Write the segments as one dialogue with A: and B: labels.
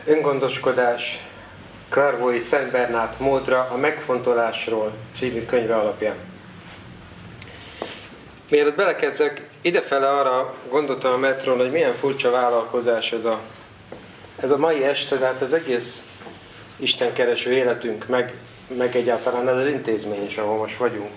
A: Öngondoskodás Clairvaux-i Szent Bernát módra a Megfontolásról című könyve alapján. Mielőtt belekezdek, idefele arra gondoltam a metrón, hogy milyen furcsa vállalkozás ez a mai este, de hát az egész istenkereső életünk, meg egyáltalán ez az intézmény is, ahol most vagyunk.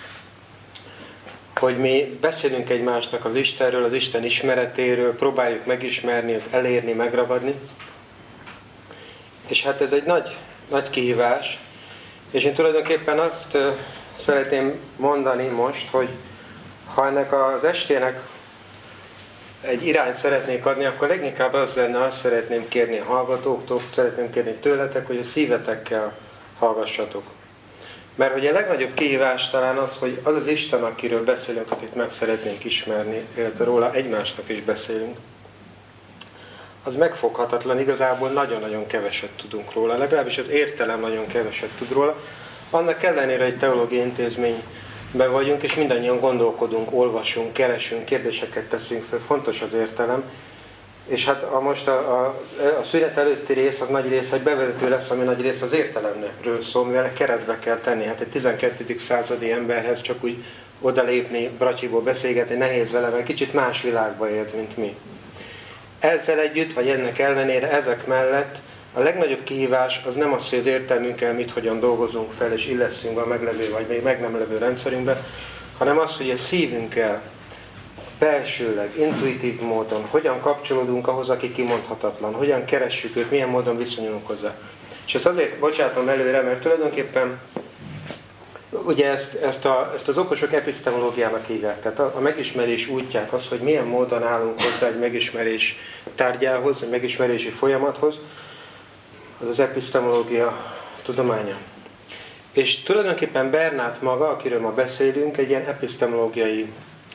A: Hogy mi beszélünk egymásnak az Istenről, az Isten ismeretéről, próbáljuk megismerni, elérni, megragadni. És hát ez egy nagy kihívás. És én tulajdonképpen azt szeretném mondani most, hogy ha ennek az estének egy irányt szeretnék adni, akkor leginkább az lenne, azt szeretném kérni a hallgatóktól, szeretném kérni tőletek, hogy a szívetekkel hallgassatok. Mert hogy a legnagyobb kihívás talán az, hogy az az Isten, akiről beszélünk, akit meg szeretnénk ismerni, illetve róla egymásnak is beszélünk, az megfoghatatlan, igazából nagyon-nagyon keveset tudunk róla, legalábbis az értelem nagyon keveset tud róla. Annak ellenére egy teológiai intézményben vagyunk, és mindannyian gondolkodunk, olvasunk, keresünk, kérdéseket teszünk fel, fontos az értelem. És hát most a szünet előtti rész, az nagy rész, egy bevezető lesz, ami nagy rész az értelemről szól, mivel keretbe kell tenni. Hát egy 12. századi emberhez csak úgy odalépni, bracsiból beszélgetni nehéz vele, mert kicsit más világba élt, mint mi. Ezzel együtt, vagy ennek ellenére, ezek mellett a legnagyobb kihívás az nem az, hogy az értelmünkkel mit hogyan dolgozunk fel, és illesztünk a meglevő, vagy még meg nem levő rendszerünkbe, hanem az, hogy a szívünkkel, belsőleg, intuitív módon, hogyan kapcsolódunk ahhoz, aki kimondhatatlan, hogyan keressük őt, milyen módon viszonyulunk hozzá. És ezt azért bocsátom előre, mert tulajdonképpen ugye ezt az okosok epistemológiának hívják, tehát a megismerés útját, az, hogy milyen módon állunk hozzá egy megismerés tárgyához, egy megismerési folyamathoz, az az epistemológia tudománya. És tulajdonképpen Bernát maga, akiről ma beszélünk, egy ilyen epistemológiai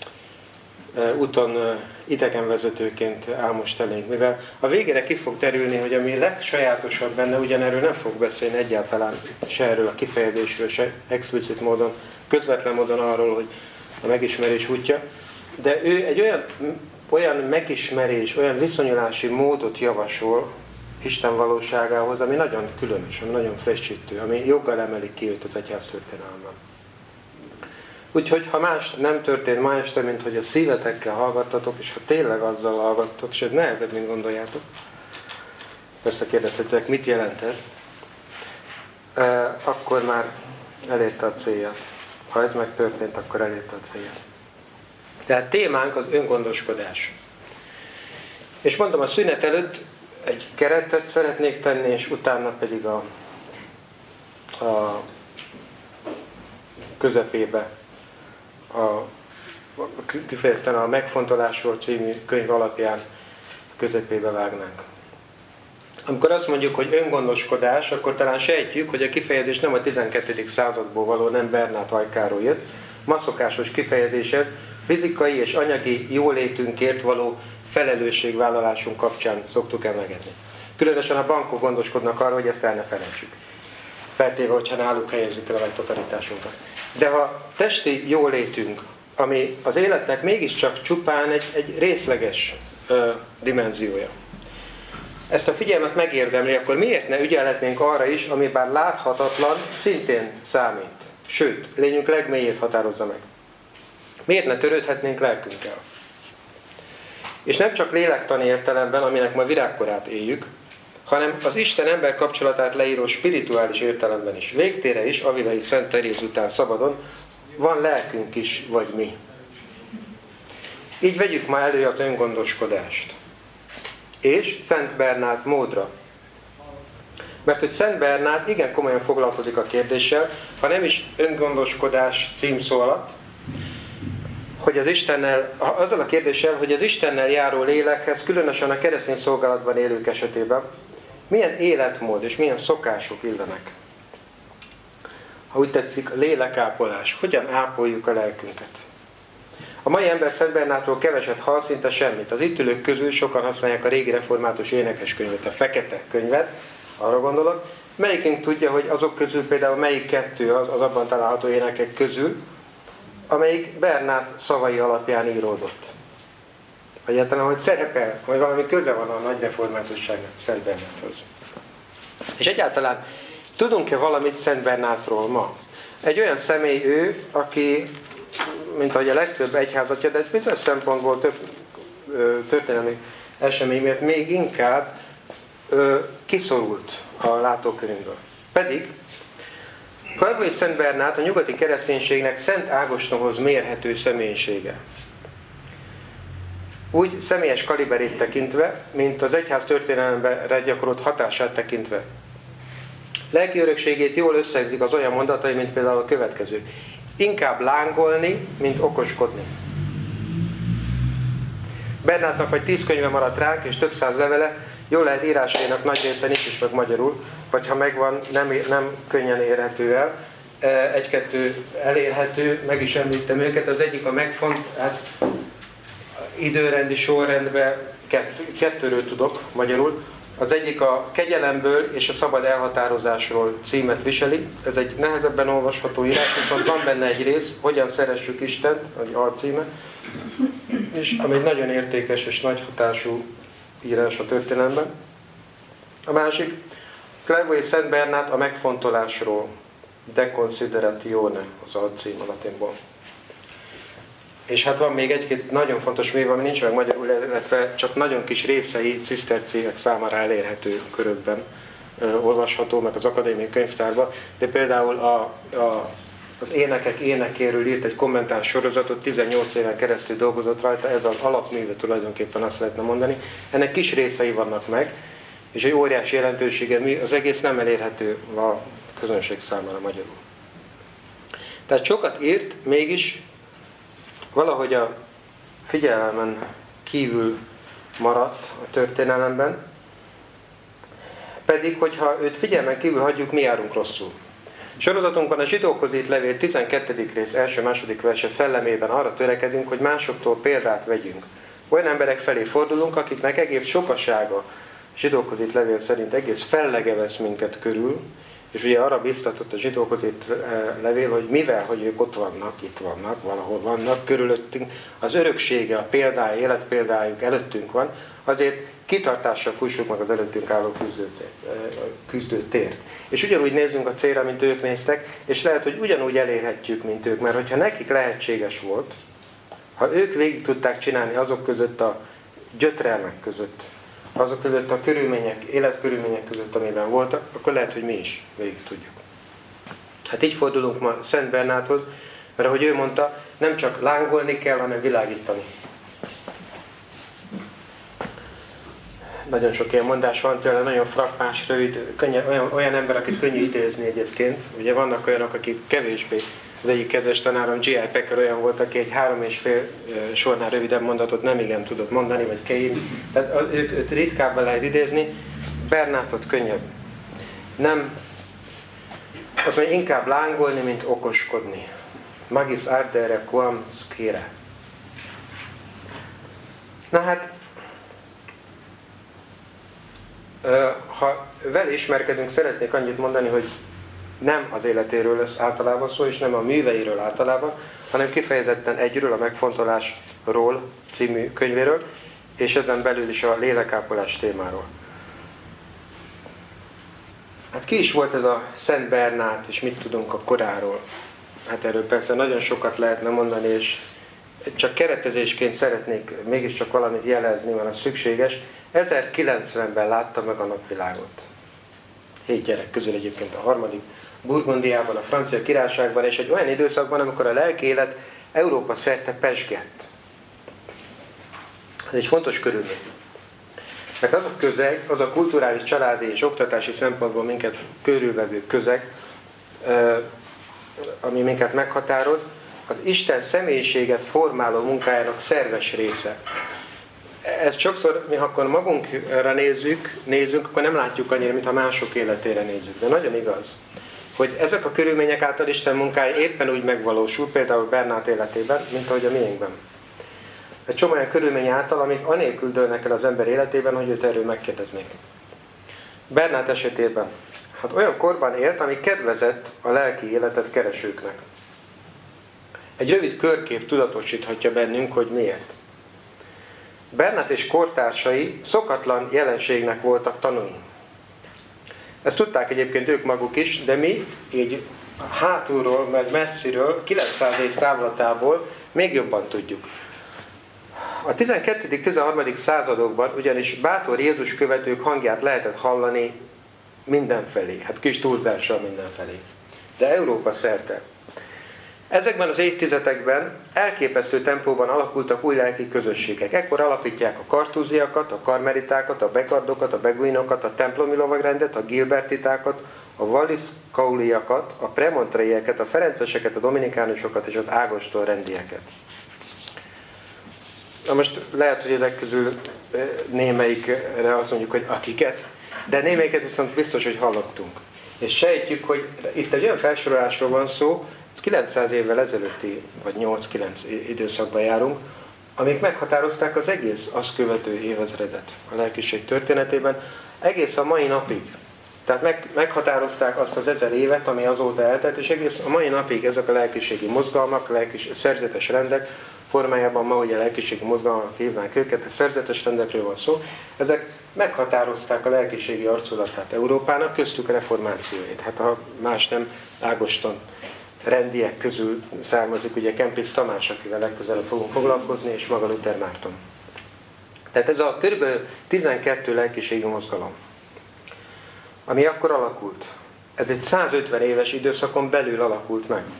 A: úton idegenvezetőként áll most elénk. Mivel a végére ki fog derülni, hogy ami legsajátosabb benne, ugyanerről nem fog beszélni egyáltalán se erről a kifejezésről, se explicit módon, közvetlen módon arról, hogy a megismerés útja, de ő egy olyan megismerés, olyan viszonyulási módot javasol Isten valóságához, ami nagyon különös, ami nagyon frissítő, ami joggal emeli ki őt az egyháztörténelemben. Úgyhogy, ha más nem történt ma este, mint hogy a szívetekkel hallgattatok, és ha tényleg azzal hallgattok, és ez nehezebb, mint gondoljátok, persze kérdezhetek, mit jelent ez, akkor már elérte a célját. Ha ez megtörtént, akkor elérte a célját. Tehát témánk az öngondoskodás. És mondom, a szünet előtt egy keretet szeretnék tenni, és utána pedig a közepébe, kifejezetten a Megfontolásról című könyv alapján közepébe vágnánk. Amikor azt mondjuk, hogy öngondoskodás, akkor talán sejtjük, hogy a kifejezés nem a 12. századból való, nem Bernát Vajkáról jött. Ma szokásos kifejezés ez, fizikai és anyagi jólétünkért való felelősségvállalásunk kapcsán szoktuk emlegetni. Különösen a bankok gondoskodnak arról, hogy ezt el ne felejtsük. Feltéve, hogyha náluk helyezzük el a megtakarításunkat. De ha testi jólétünk, ami az életnek mégiscsak csupán egy részleges dimenziója, ezt a figyelmet megérdemli, akkor miért ne ügyelhetnénk arra is, ami bár láthatatlan, szintén számít. Sőt, lényünk legmélyét határozza meg. Miért ne törődhetnénk lelkünkkel? És nem csak lélektani értelemben, aminek ma virágkorát éljük, hanem az Isten-ember kapcsolatát leíró spirituális értelemben is. Végtére is, Avilai Szent Teréz után szabadon, van lelkünk is, vagy mi. Így vegyük már elő az öngondoskodást. És Szent Bernát módra. Mert hogy Szent Bernát igen komolyan foglalkozik a kérdéssel, ha nem is öngondoskodás címszó alatt, hogy az Istennel, azzal a kérdéssel, hogy az Istennel járó lélekhez, különösen a keresztény szolgálatban élők esetében, milyen életmód és milyen szokások illenek. Ha úgy tetszik, lélekápolás. Hogyan ápoljuk a lelkünket? A mai ember Szent Bernátról keveset hall, szinte semmit. Az itt ülők közül sokan használják a régi református énekeskönyvet, a fekete könyvet, arra gondolok. Melyikünk tudja, hogy azok közül például melyik kettő az abban található énekek közül, amelyik Bernát szavai alapján íródott. egyáltalán, hogy szerepel, vagy valami köze van a nagy reformátusságnak, Szent Bernáthoz. És egyáltalán tudunk-e valamit Szent Bernátról ma? Egy olyan személy ő, aki, mint ahogy a legtöbb egyházatja, de ez bizonyos szempontból több történelmi esemény miatt még inkább kiszorult a látókörünkből. Pedig Klargói Szent Bernát a nyugati kereszténységnek Szent Ágostonhoz mérhető személyisége. Úgy személyes kaliberét tekintve, mint az egyház történelemre gyakorolt hatását tekintve. Lelki örökségét jól összegzik az olyan mondatai, mint például a következő. Inkább lángolni, mint okoskodni. Bernátnak vagy 10 könyve maradt ránk, és több száz levele, jól lehet írásainak nagy része nincs is meg magyarul, vagy ha megvan, nem könnyen érhető el. Egy-kettő elérhető, meg is említem őket. Az egyik a időrendi sorrendben kettőről tudok magyarul. Az egyik a kegyelemből és a szabad elhatározásról címet viseli. Ez egy nehezebben olvasható írás, viszont van benne egy rész, hogyan szeressük Istent, egy alcíme, és ami egy nagyon értékes és nagy hatású írás a történelemben. A másik, Klargói Szent Bernát a megfontolásról, De Consideratione az alcím a latinból. És hát van még egy-két nagyon fontos mű, ami nincs meg magyarul, illetve csak nagyon kis részei ciszterciek számára elérhető körökben olvasható, meg az akadémiai könyvtárban, de például az énekek énekéről írt egy kommentárs sorozatot, 18 éven keresztül dolgozott rajta, ez az alapműve tulajdonképpen azt lehetne mondani. Ennek kis részei vannak meg, és egy óriási jelentősége, az egész nem elérhető a közönség számára magyarul. Tehát sokat írt, mégis valahogy a figyelmen kívül maradt a történelemben, pedig, hogyha őt figyelmen kívül hagyjuk, mi járunk rosszul. Sorozatunkban a Zsidókhoz írt levél 12. rész első-második verse szellemében arra törekedünk, hogy másoktól példát vegyünk. Olyan emberek felé fordulunk, akiknek egész sokasága, a Zsidókhoz írt levél szerint egész fellege vesz minket körül, és ugye arra biztatott a Zsidókhoz írt levél, hogy mivel, hogy ők ott vannak, itt vannak, valahol vannak, körülöttünk, az öröksége, a példája, életpéldájuk előttünk van, azért kitartással fussuk meg az előttünk álló küzdőtért. És ugyanúgy nézzünk a célra, mint ők néztek, és lehet, hogy ugyanúgy elérhetjük, mint ők, mert hogyha nekik lehetséges volt, ha ők végig tudták csinálni azok között a gyötrelmek között, azok között a körülmények, életkörülmények között, amiben voltak, akkor lehet, hogy mi is végig tudjuk. Hát így fordulunk ma Szent Bernáthoz, mert ahogy ő mondta, nem csak lángolni kell, hanem világítani. Nagyon sok ilyen mondás van tőle, nagyon frappáns, rövid, olyan ember, akit könnyű idézni egyébként. Ugye vannak olyanok, akik kevésbé. Az egyik kedves tanárom, G.I. Packer olyan volt, aki egy 3,5 sornál rövidebb mondatot nem igen tudott mondani, vagy Cain. Tehát őt ritkábban lehet idézni, Bernátot könnyebb. Nem, azt mondja, inkább lángolni, mint okoskodni. Magis ardere quam scire. Na hát, ha vele ismerkedünk, szeretnék annyit mondani, hogy nem az életéről lesz általában szó, és nem a műveiről általában, hanem kifejezetten egyről, a Megfontolásról című könyvéről, és ezen belül is a lélekápolás témáról. Hát ki is volt ez a Szent Bernát, és mit tudunk a koráról? Hát erről persze nagyon sokat lehetne mondani, és csak keretezésként szeretnék mégiscsak valamit jelezni, mert az szükséges. 1090-ben látta meg a napvilágot. 7 gyerek közül egyébként a harmadik. Burgundiában, a Francia Királyságban, és egy olyan időszakban, amikor a lelki élet Európa szerte pezsgett. Ez egy fontos körülmény. Mert az a közeg, az a kulturális, családi és oktatási szempontból minket körülvevő közeg, ami minket meghatároz, az Isten személyiséget formáló munkájának szerves része. Ezt sokszor, mi akkor magunkra nézzünk, akkor nem látjuk annyira, mintha mások életére nézzük. De nagyon igaz, hogy ezek a körülmények által Isten munkája éppen úgy megvalósul, például Bernát életében, mint ahogy a miénkben. Egy csomó olyan körülmény által, amik anélkül dőlnek el az ember életében, hogy őt erről megkérdeznék. Bernát esetében, hát olyan korban élt, ami kedvezett a lelki életet keresőknek. Egy rövid körkép tudatosíthatja bennünk, hogy miért. Bernát és kortársai szokatlan jelenségnek voltak tanúi. Ezt tudták egyébként ők maguk is, de mi így hátulról, meg messziről, 900 év távlatából még jobban tudjuk. A 12.-13. századokban ugyanis bátor Jézus követők hangját lehetett hallani mindenfelé, hát kis túlzással mindenfelé, de Európa szerte. Ezekben az évtizedekben elképesztő tempóban alakultak új lelki közösségek. Ekkor alapítják a kartúziakat, a karmelitákat, a bekardokat, a beguinokat, a templomi lovagrendet, a gilbertitákat, a wallis-kauliakat, a premontreieket, a ferenceseket, a dominikánusokat és az ágoston rendieket. Na most lehet, hogy ezek közül némelyikre azt mondjuk, hogy akiket, de némelyiket viszont biztos, hogy hallottunk. És sejtjük, hogy itt egy olyan felsorolásról van szó, 900 évvel ezelőtti, vagy 8-9 időszakban járunk, amik meghatározták az egész azt követő évezredet a lelkiség történetében, egész a mai napig. Tehát meghatározták azt az 1000 évet, ami azóta eltelt, és egész a mai napig ezek a lelkiségi mozgalmak, szerzetes rendek formájában, ma ugye lelkiségi mozgalmak hívnánk őket, a szerzetes rendekről van szó, ezek meghatározták a lelkiségi arculatát Európának, köztük a reformációét. Hát ha más nem, Ágoston rendiek közül származik ugye Kempis Tamás, akivel legközelebb fogunk foglalkozni, és maga Luther Márton. Tehát ez a kb. 12 lelkiségi mozgalom, ami akkor alakult. Ez egy 150 éves időszakon belül alakult meg.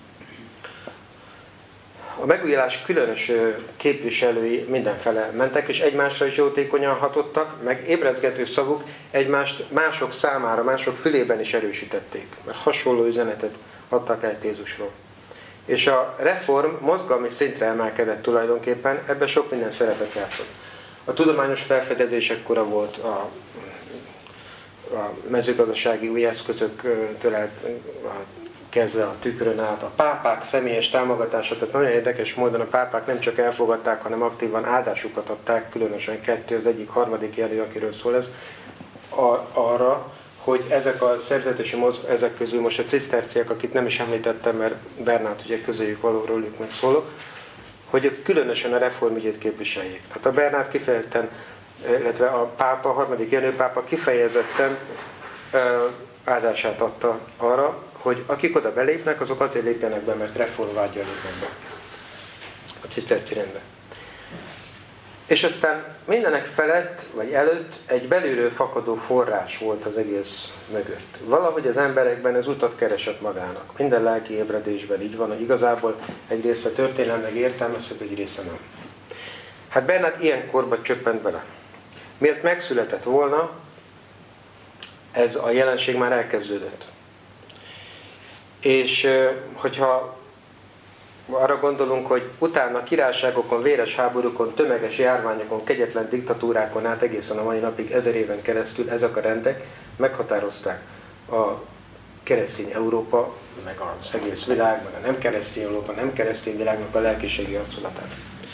A: A megújulás különös képviselői mindenfele mentek, és egymásra is jótékonyan hatottak, meg ébrezgető szavuk egymást mások számára, mások fülében is erősítették, mert hasonló üzenetet adtak el Jézusról. És a reform mozgalmi szintre emelkedett tulajdonképpen, ebben sok minden szerepet játszott. A tudományos felfedezések kora volt, a mezőgazdasági új eszközöktől kezdve a tükrön át, a pápák személyes támogatása, tehát nagyon érdekes módon a pápák nem csak elfogadták, hanem aktívan áldásukat adták, különösen kettő, az egyik harmadik jelő, akiről szól ez, arra, hogy ezek a szerzetesi ezek közül most a ciszterciek, akit nem is említettem, mert Bernát ugye közöljük valóról, ők meg szólok, hogy ők különösen a reformügyét képviseljék. Tehát a Bernát kifejezetten, illetve a pápa, a harmadik Jenő pápa kifejezetten áldását adta arra, hogy akik oda belépnek, azok azért lépjenek be, mert reformvágyal lépnek be a ciszterci rendbe. És aztán mindenek felett, vagy előtt egy belülről fakadó forrás volt az egész mögött. Valahogy az emberekben ez utat keresett magának. Minden lelki ébredésben így van, hogy igazából egy része történelmileg értelmezhető, egy része nem. Hát Bernát ilyen korba csöppent bele. Miért megszületett volna, ez a jelenség már elkezdődött. És hogyha arra gondolunk, hogy utána királyságokon, véres háborúkon, tömeges járványokon, kegyetlen diktatúrákon át egészen a mai napig 1000 éven keresztül ezek a rendek meghatározták a keresztény Európa, meg az egész világ, meg a nem keresztény Európa, nem keresztény világnak a lelkiségi arculatát.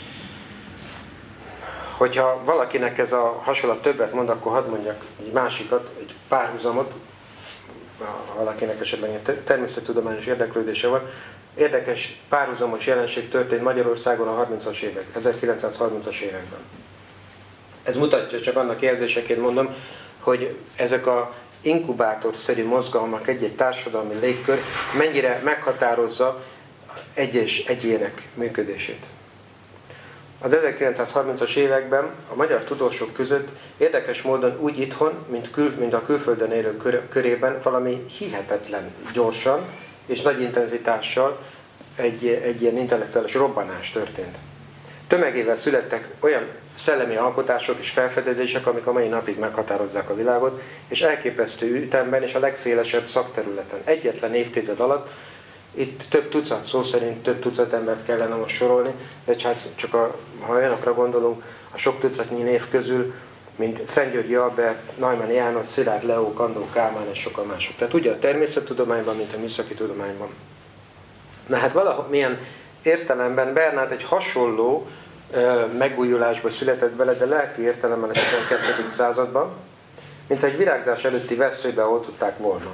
A: Hogyha valakinek ez a hasonlat többet mond, akkor hadd mondjak egy másikat, egy párhuzamot, valakinek esetleg egy természettudományos érdeklődése van. Érdekes párhuzamos jelenség történt Magyarországon a 30-as évek, 1930-as években. Ez mutatja, csak annak érzéseként mondom, hogy ezek az inkubátorszerű mozgalmak, egy-egy társadalmi légkör mennyire meghatározza egyes egyének működését. Az 1930-as években a magyar tudósok között érdekes módon úgy itthon, mint a külföldön élők körében valami hihetetlen gyorsan és nagy intenzitással egy ilyen intellektuális robbanás történt. Tömegével születtek olyan szellemi alkotások és felfedezések, amik a mai napig meghatározzák a világot, és elképesztő ütemben és a legszélesebb szakterületen. Egyetlen évtized alatt, itt több tucat, szó szerint több tucat embert kellene most sorolni, de hát csak ha olyanokra gondolunk, a sok tucatnyi név közül, mint Szentgyörgyi Albert, Neumann János, Szilárd Leó, Kandó Kálmán és sokan mások. Tehát ugye a természettudományban, mint a műszaki tudományban. Na hát valamilyen értelemben Bernát egy hasonló megújulásba született bele, de lelki értelemben a 12. században, mint egy virágzás előtti vesszőbe oltották volna.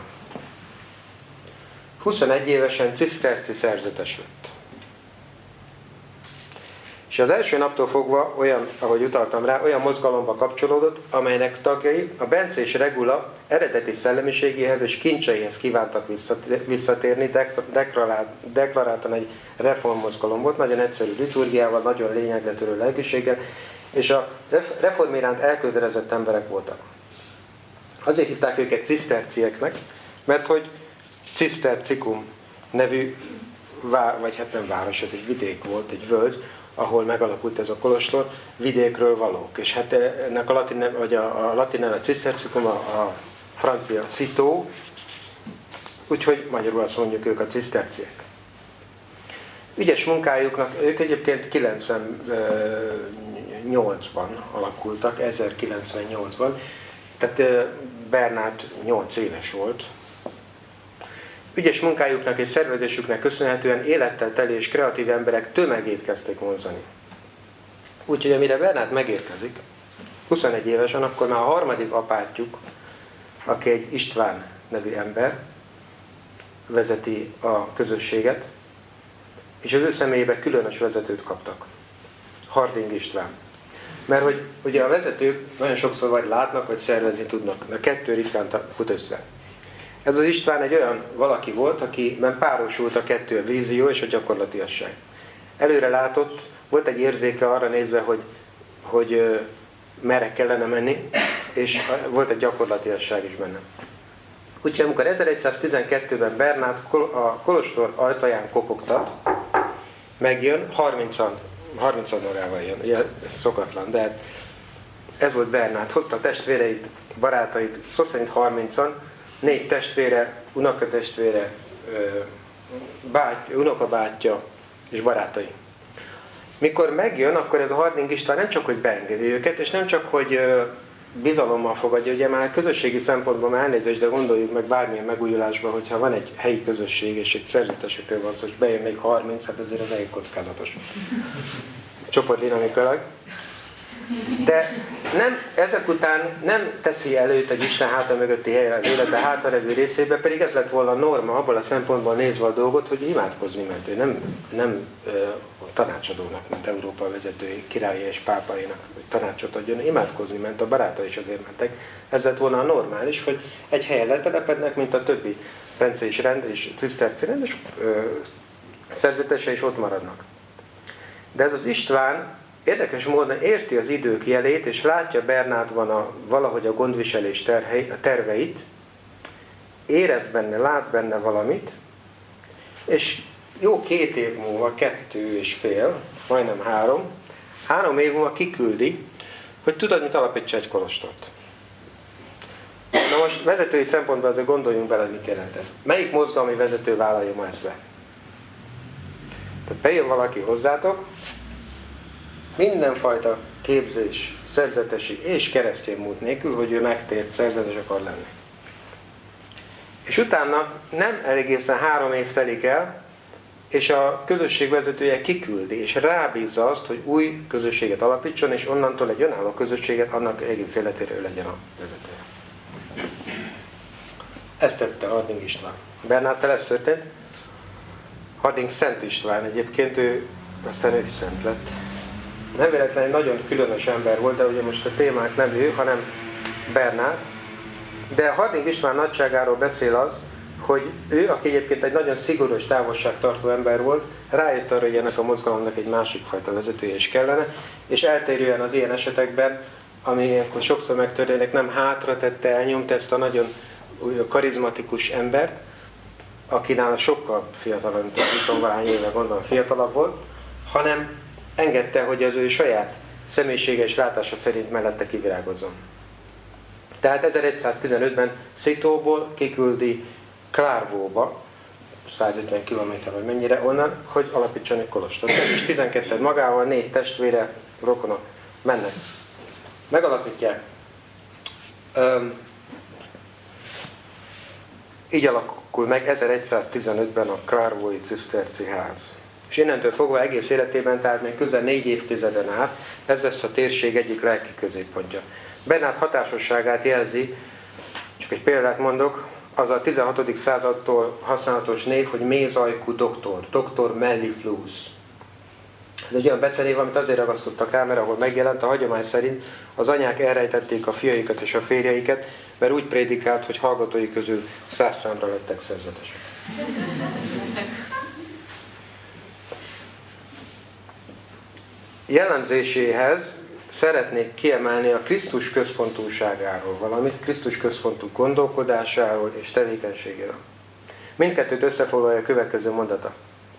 A: 21 évesen ciszterci szerzetes lett. És az első naptól fogva olyan, ahogy utaltam rá, olyan mozgalomba kapcsolódott, amelynek tagjai a bencés regula eredeti szellemiségéhez és kincseihez kívántak visszatérni, deklaráltan egy reformmozgalom volt, nagyon egyszerű liturgiával, nagyon lényegre törő lelkiséggel, és a reform iránt elkötelezett emberek voltak. Azért hívták őket cisztercieknek, mert hogy Cisztercikum nevű, vagy hát nem város, ez egy vidék volt, egy völgy, ahol megalakult ez a kolostor, vidékről valók. És hát ennek a latin neve Cisztercikum, a francia Citeaux, úgyhogy magyarul azt mondjuk ők a ciszterciek. Ügyes munkájuknak, ők egyébként 98-ban alakultak, 1098-ban, tehát Bernát 8 éves volt. Ügyes munkájuknak és szervezésüknek köszönhetően élettel teli és kreatív emberek tömegét kezdték vonzani. Úgyhogy amire Bernát megérkezik, 21 évesen, akkor már a harmadik apátjuk, aki egy István nevű ember, vezeti a közösséget, és az ő személyében különös vezetőt kaptak. Harding István. Mert hogy ugye a vezetők nagyon sokszor vagy látnak, vagy szervezni tudnak. A kettő ritkán fut össze. Ez az István egy olyan valaki volt, akiben párosult a kettő, a vízió és a gyakorlatiasság. Előre látott, volt egy érzéke arra nézve, hogy merre kellene menni, és volt egy gyakorlatiasság is benne. Úgyhogy amikor 1112-ben Bernát a kolostor ajtaján kopogtat, megjön, 30 órával jön, ugye ez szokatlan, de ez volt Bernát. Hozta a testvéreit, barátait, szó szerint 30-an, 4 testvére, unokatestvére, unokabátyja és barátai. Mikor megjön, akkor ez a Harding István nem csak, hogy beengedi őket, és nem csak, hogy bizalommal fogadja, ugye már közösségi szempontból már elnézést, de gondoljuk meg bármilyen megújulásban, hogyha van egy helyi közösség, és egy szerzetesekről van szó, és bejön még 30, hát ezért az elég kockázatos. Csoportdinamikailag. De ezek után nem teszi előtt egy Isten háta mögötti helyen, élete hátalevő részébe, pedig ez lett volna a norma, abból a szempontból nézve a dolgot, hogy imádkozni ment. Ő nem tanácsadónak ment, Európa vezetői, királyi és pápainak, hogy tanácsot adjon, imádkozni ment, a barátai is azért mentek. Ez lett volna a normális, hogy egy helyen letelepednek, mint a többi bencés rend és ciszterci rend, és szerzetese is ott maradnak. De ez az István érdekes módon érti az idők jelét, és látja Bernátban valahogy a gondviselés terveit, érez benne, lát benne valamit, és jó 2 év múlva, 2,5, majdnem 3 év múlva kiküldi, hogy tudod, mit alapítsa egy kolostort. Na most vezetői szempontból azért gondoljunk bele, mit jelent ez. Melyik mozgalmi vezető vállalja ma ezt be? Tehát bejön valaki hozzátok, mindenfajta képzés, szerzetesi és keresztény múlt nélkül, hogy ő megtért szerzetes akar lenni. És utána nem egészen 3 év telik el, és a közösség vezetője kiküldi, és rábízza azt, hogy új közösséget alapítson, és onnantól egy önálló közösséget, annak egész életére ő legyen a vezetője. Ezt tette Harding István. Bernáttal ez történt. Harding Szent István egyébként, aztán ő is szent lett. Nem véletlenül egy nagyon különös ember volt, de ugye most a témánk nem ő, hanem Bernát. De Harding István nagyságáról beszél az, hogy ő, aki egyébként egy nagyon szigorú és távolságtartó ember volt, rájött arra, hogy ennek a mozgalomnak egy másik fajta vezetője is kellene, és eltérően az ilyen esetekben, ami ilyenkor sokszor megtörténik, nem hátra tette, elnyomta ezt a nagyon karizmatikus embert, akinál sokkal fiatalabb, mint 20-valahány éve gondolom fiatalabb volt, hanem engedte, hogy az ő saját személyisége és látása szerint mellette kivirágozzon. Tehát 1115-ben Citeauxból kiküldi Clairvaux-ba, 150 km vagy mennyire onnan, hogy alapítson egy kolostort. És 12 magával, 4 testvére, rokonok mennek. Megalapítják. Így alakul meg 1115-ben a Clairvaux-i ciszterci ház. És innentől fogva egész életében, tehát még közel 4 évtizeden át, ez lesz a térség egyik lelki középpontja. Bernát hatásosságát jelzi, csak egy példát mondok, az a 16. századtól használatos név, hogy mézajkú doktor, doktor mellifluus. Ez egy olyan becenév, amit azért ragasztottak rá, mert ahol megjelent, a hagyomány szerint az anyák elrejtették a fiaikat és a férjeiket, mert úgy prédikált, hogy hallgatói közül 100 számra lettek szerzetesek. Jellemzéséhez szeretnék kiemelni a Krisztus központúságáról valamit, Krisztus központú gondolkodásáról és tevékenységéről. Mindkettőt összefoglalja a következő mondata.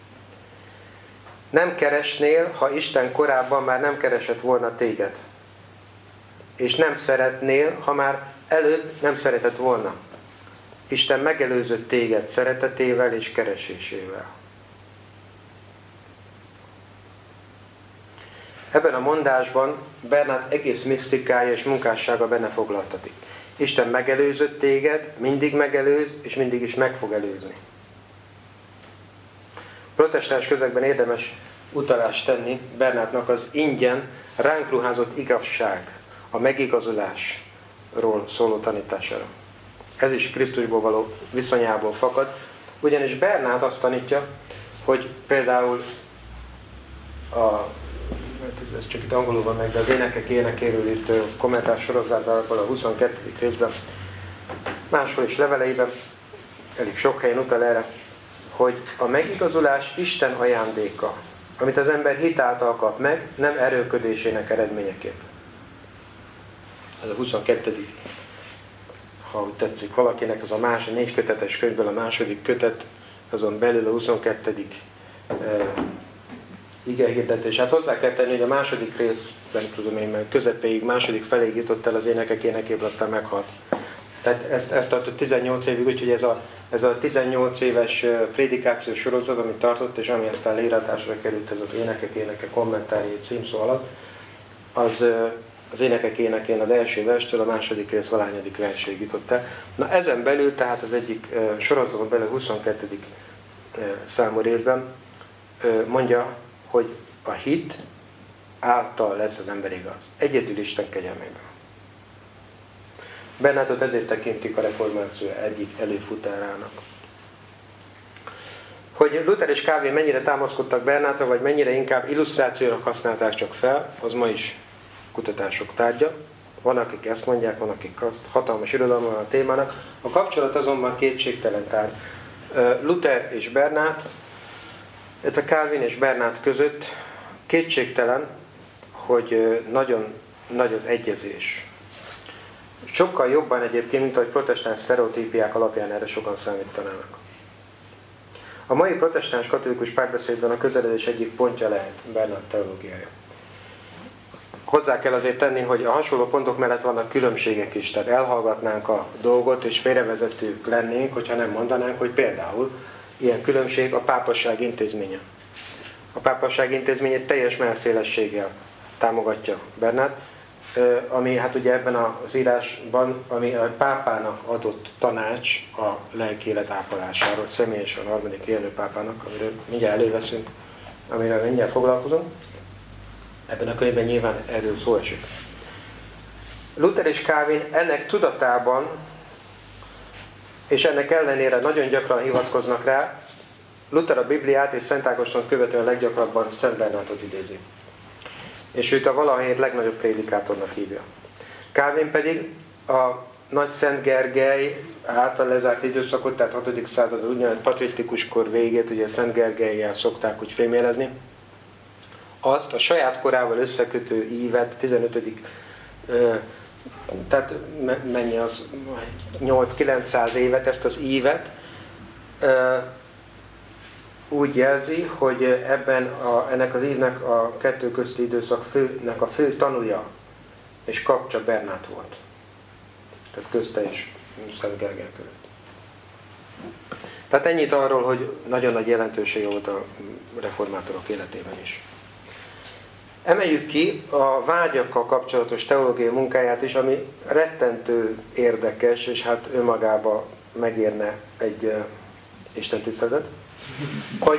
A: Nem keresnél, ha Isten korábban már nem keresett volna téged. És nem szeretnél, ha már előbb nem szeretett volna. Isten megelőzött téged szeretetével és keresésével. Ebben a mondásban Bernát egész misztikája és munkássága benne foglaltatik. Isten megelőzött téged, mindig megelőz, és mindig is meg fog előzni. Protestáns közegben érdemes utalást tenni Bernátnak az ingyen ránk ruházott igazság, a megigazulásról szóló tanítására. Ez is Krisztusból való viszonyából fakad, ugyanis Bernát azt tanítja, hogy például ez csak itt angolul van meg, de az énekek énekéről írt kommentás sorozatában a 22. részben, máshol is leveleiben, elég sok helyen utal erre, hogy a megigazulás Isten ajándéka, amit az ember hitáltal kap meg, nem erőködésének eredményeképp. Ez a 22. ha úgy tetszik valakinek, ez a 4 kötetes könyvből a második kötet, azon belül a 22. igehirdetés. Hát hozzá kell tenni, hogy a második részben, tudom én, mert közepéig, második feléig jutott el az énekek énekéből, aztán meghalt. Tehát ezt tartott 18 évig, úgyhogy ez a 18 éves prédikációs sorozat, amit tartott, és ami aztán leírásra került, ez az énekek kommentárjai címszó alatt, az énekek énekén az első verstől a második rész valányadik verséig jutott el. Na ezen belül, tehát az egyik sorozaton belül 22. számú részben mondja, hogy a hit által lesz az ember igaz. Egyedül Isten kegyelmében. Bernátot ezért tekintik a reformáció egyik előfutárának. Hogy Luther és Calvin mennyire támaszkodtak Bernátra, vagy mennyire inkább illusztrációra használták csak fel, az ma is kutatások tárgya. Van, akik ezt mondják, van, akik azt. Hatalmas irodalma van a témának. A kapcsolat azonban kétségtelen. Tehát Luther és Bernát, illetve Calvin és Bernát között kétségtelen, hogy nagyon nagy az egyezés. Sokkal jobban egyébként, mint ahogy protestáns sztereotípiák alapján erre sokan számítanának. A mai protestáns katolikus párbeszédben a közeledés egyik pontja lehet Bernát teológiája. Hozzá kell azért tenni, hogy a hasonló pontok mellett vannak különbségek is, tehát elhallgatnánk a dolgot, és félrevezetők lennénk, hogyha nem mondanánk, hogy például ilyen különbség a pápasság intézménye. A pápasság intézményét teljes mellszélességgel támogatja Bernát, ami hát ugye ebben az írásban, ami a pápának adott tanács a lelkiélet ápolásáról, személyesen a harmadik élő pápának, amiről mindjárt előveszünk, amiről mindjárt foglalkozunk. Ebben a könyvben nyilván erről szó esik. Luther és Calvin ennek tudatában, és ennek ellenére nagyon gyakran hivatkoznak rá, Luther a Bibliát és Szent Ágostont követően leggyakrabban Szent Bernátot idézi. És őt a valahelyét legnagyobb prédikátornak hívja. Calvin pedig a Nagy Szent Gergely által lezárt időszakot, tehát 6. század, úgynevezett patrisztikus kor végét, ugye Szent Gergellyel szokták úgy fémjelezni, azt a saját korával összekötő ívet, 15. Tehát mennyi az 8-900 évet, ezt az ívet úgy jelzi, hogy ennek az évnek a kettő közti időszaknak a fő tanúja és kapcsa Bernát volt. Tehát közte és Szent Gergely között. Tehát ennyit arról, hogy nagyon nagy jelentősége volt a reformátorok életében is. Emeljük ki a vágyakkal kapcsolatos teológiai munkáját is, ami rettentő érdekes, és hát önmagában megérne egy istentiszteletet, hogy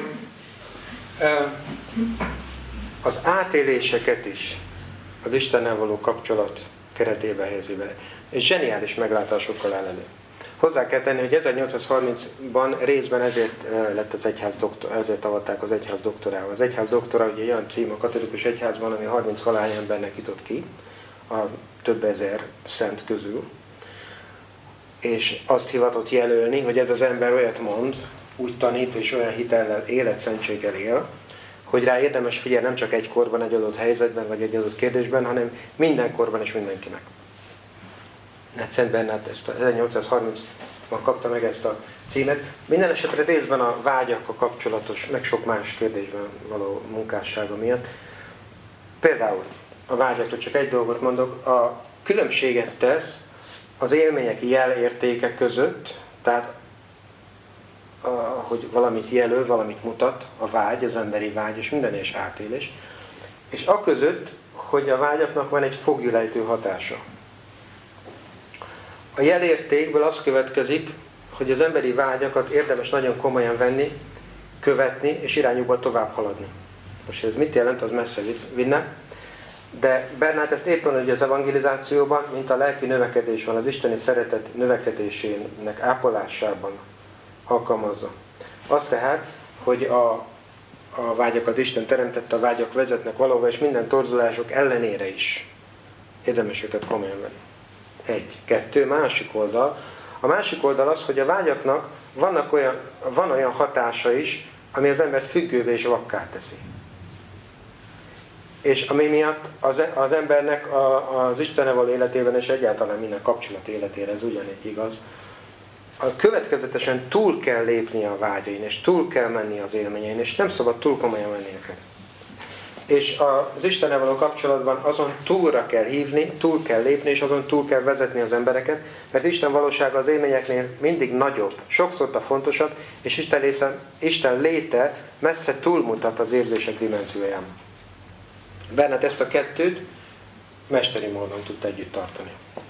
A: az átéléseket is az Istennel való kapcsolat keretébe helyezi bele. És zseniális meglátásokkal áll elő. Hozzá kell tenni, hogy 1830-ban részben ezért lett az egyház ezért avatták az egyház doktorával. Az egyház doktora ugye olyan cím a katolikus egyházban, ami 30 valány embernek jutott ki, a több ezer szent közül, és azt hivatott jelölni, hogy ez az ember olyat mond, úgy tanít és olyan hitellel, életszentséggel él, hogy rá érdemes figyelni nem csak egy korban, egy adott helyzetben, vagy egy adott kérdésben, hanem minden korban és mindenkinek. Szent Bernát ezt 1830-ban kapta meg ezt a címet. Minden esetre részben a vágyakkal kapcsolatos, meg sok más kérdésben való munkássága miatt. Például a vágyaktól csak egy dolgot mondok, a különbséget tesz az élmények jelértéke között, tehát hogy valamit jelöl, valamit mutat, a vágy, az emberi vágy és minden és átélés, és aközött, hogy a vágyaknak van egy foglyulejtő hatása. A jelértékből az következik, hogy az emberi vágyakat érdemes nagyon komolyan venni, követni és irányukba tovább haladni. Most ez mit jelent, az messze vinne. De Bernát ezt éppen ugye az evangelizációban, mint a lelki növekedés van, az isteni szeretet növekedésének ápolásában alkalmazza. Azt tehát, hogy a vágyakat Isten teremtette, a vágyak vezetnek valahova, és minden torzulások ellenére is érdemes őket komolyan venni. Egy. Kettő. Másik oldal. A másik oldal az, hogy a vágyaknak van olyan hatása is, ami az embert függővé és vakká teszi. És ami miatt az embernek az Istennel való életében és egyáltalán minden kapcsolat életére ez ugyanígy igaz, következetesen túl kell lépni a vágyain, és túl kell menni az élményein, és nem szabad túl komolyan venni őket. És az Istennel való kapcsolatban azon túlra kell hívni, túl kell lépni, és azon túl kell vezetni az embereket, mert Isten valósága az élményeknél mindig nagyobb, sokszor fontosabb, és Isten léte messze túlmutat az érzések dimenzióján. Bernát ezt a kettőt mesteri módon tudta együtt tartani.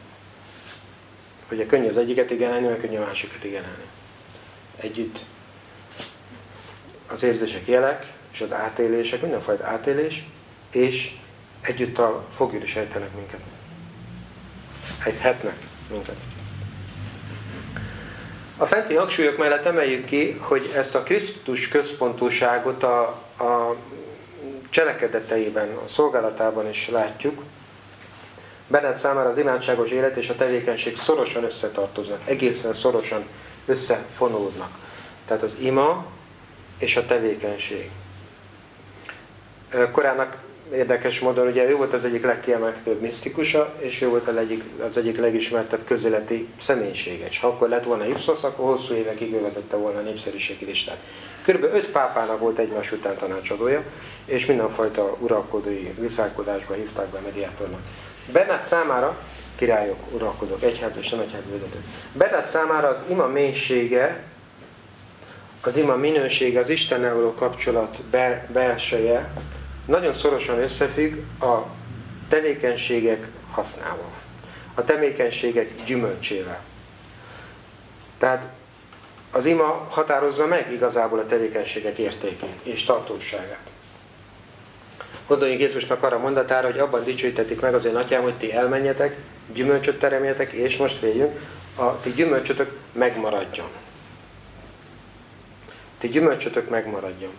A: Ugye könnyű az egyiket igenelni, meg könnyű a másikat igenelni. Együtt az érzések jelek, és az átélések, mindenfajta átélés, és együtt a foglyul is ejtenek minket. Ejthetnek minket. A fenti hangsúlyok mellett emeljük ki, hogy ezt a Krisztus központúságot a cselekedeteiben, a szolgálatában is látjuk. Bernát számára az imádságos élet és a tevékenység szorosan összetartoznak, egészen szorosan összefonódnak. Tehát az ima és a tevékenység. Korának érdekes módon, ugye ő volt az egyik legkiemelkedőbb misztikusa, és ő volt az egyik legismertebb közéleti személyisége. És ha akkor lett volna Ipsos, akkor hosszú évekig ő vezette volna a népszerűségi listát. Körülbelül 5 pápának volt egymás után tanácsadója, és mindenfajta uralkodói viszálkodásba hívták be mediátornak. Bernát számára, királyok, uralkodók, egyház és nem egyházvezetők. Bernát számára az ima mélysége, az ima minősége, az Istennel való kapcsolat belseje nagyon szorosan összefügg a tevékenységek hasznával. A tevékenységek gyümölcsével. Tehát az ima határozza meg igazából a tevékenységek értékét és tartóságát. Gondoljunk Jézusnak arra mondatára, hogy abban dicsőítetik meg az én atyám, hogy ti elmenjetek, gyümölcsöt teremjetek, és most féljünk, a ti gyümölcsötök megmaradjon. Ti gyümölcsötök megmaradjon.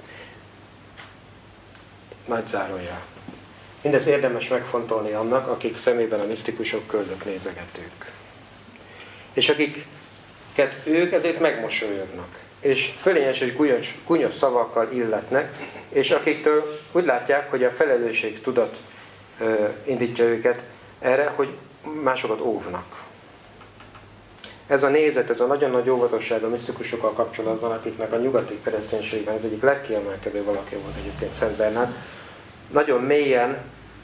A: Nagy zárójel. Mindez érdemes megfontolni annak, akik szemében a misztikusok köldök nézegetők. És akiket ők ezért megmosolyognak. És fölényes és gúnyos szavakkal illetnek, és akiktől úgy látják, hogy a felelősség tudat indítja őket erre, hogy másokat óvnak. Ez a nézet, ez a nagyon nagy óvatosság a misztikusokkal kapcsolatban, akiknek a nyugati kereszténységben az egyik legkiemelkedő valaki volt egyébként Szent Bernát, nagyon mélyen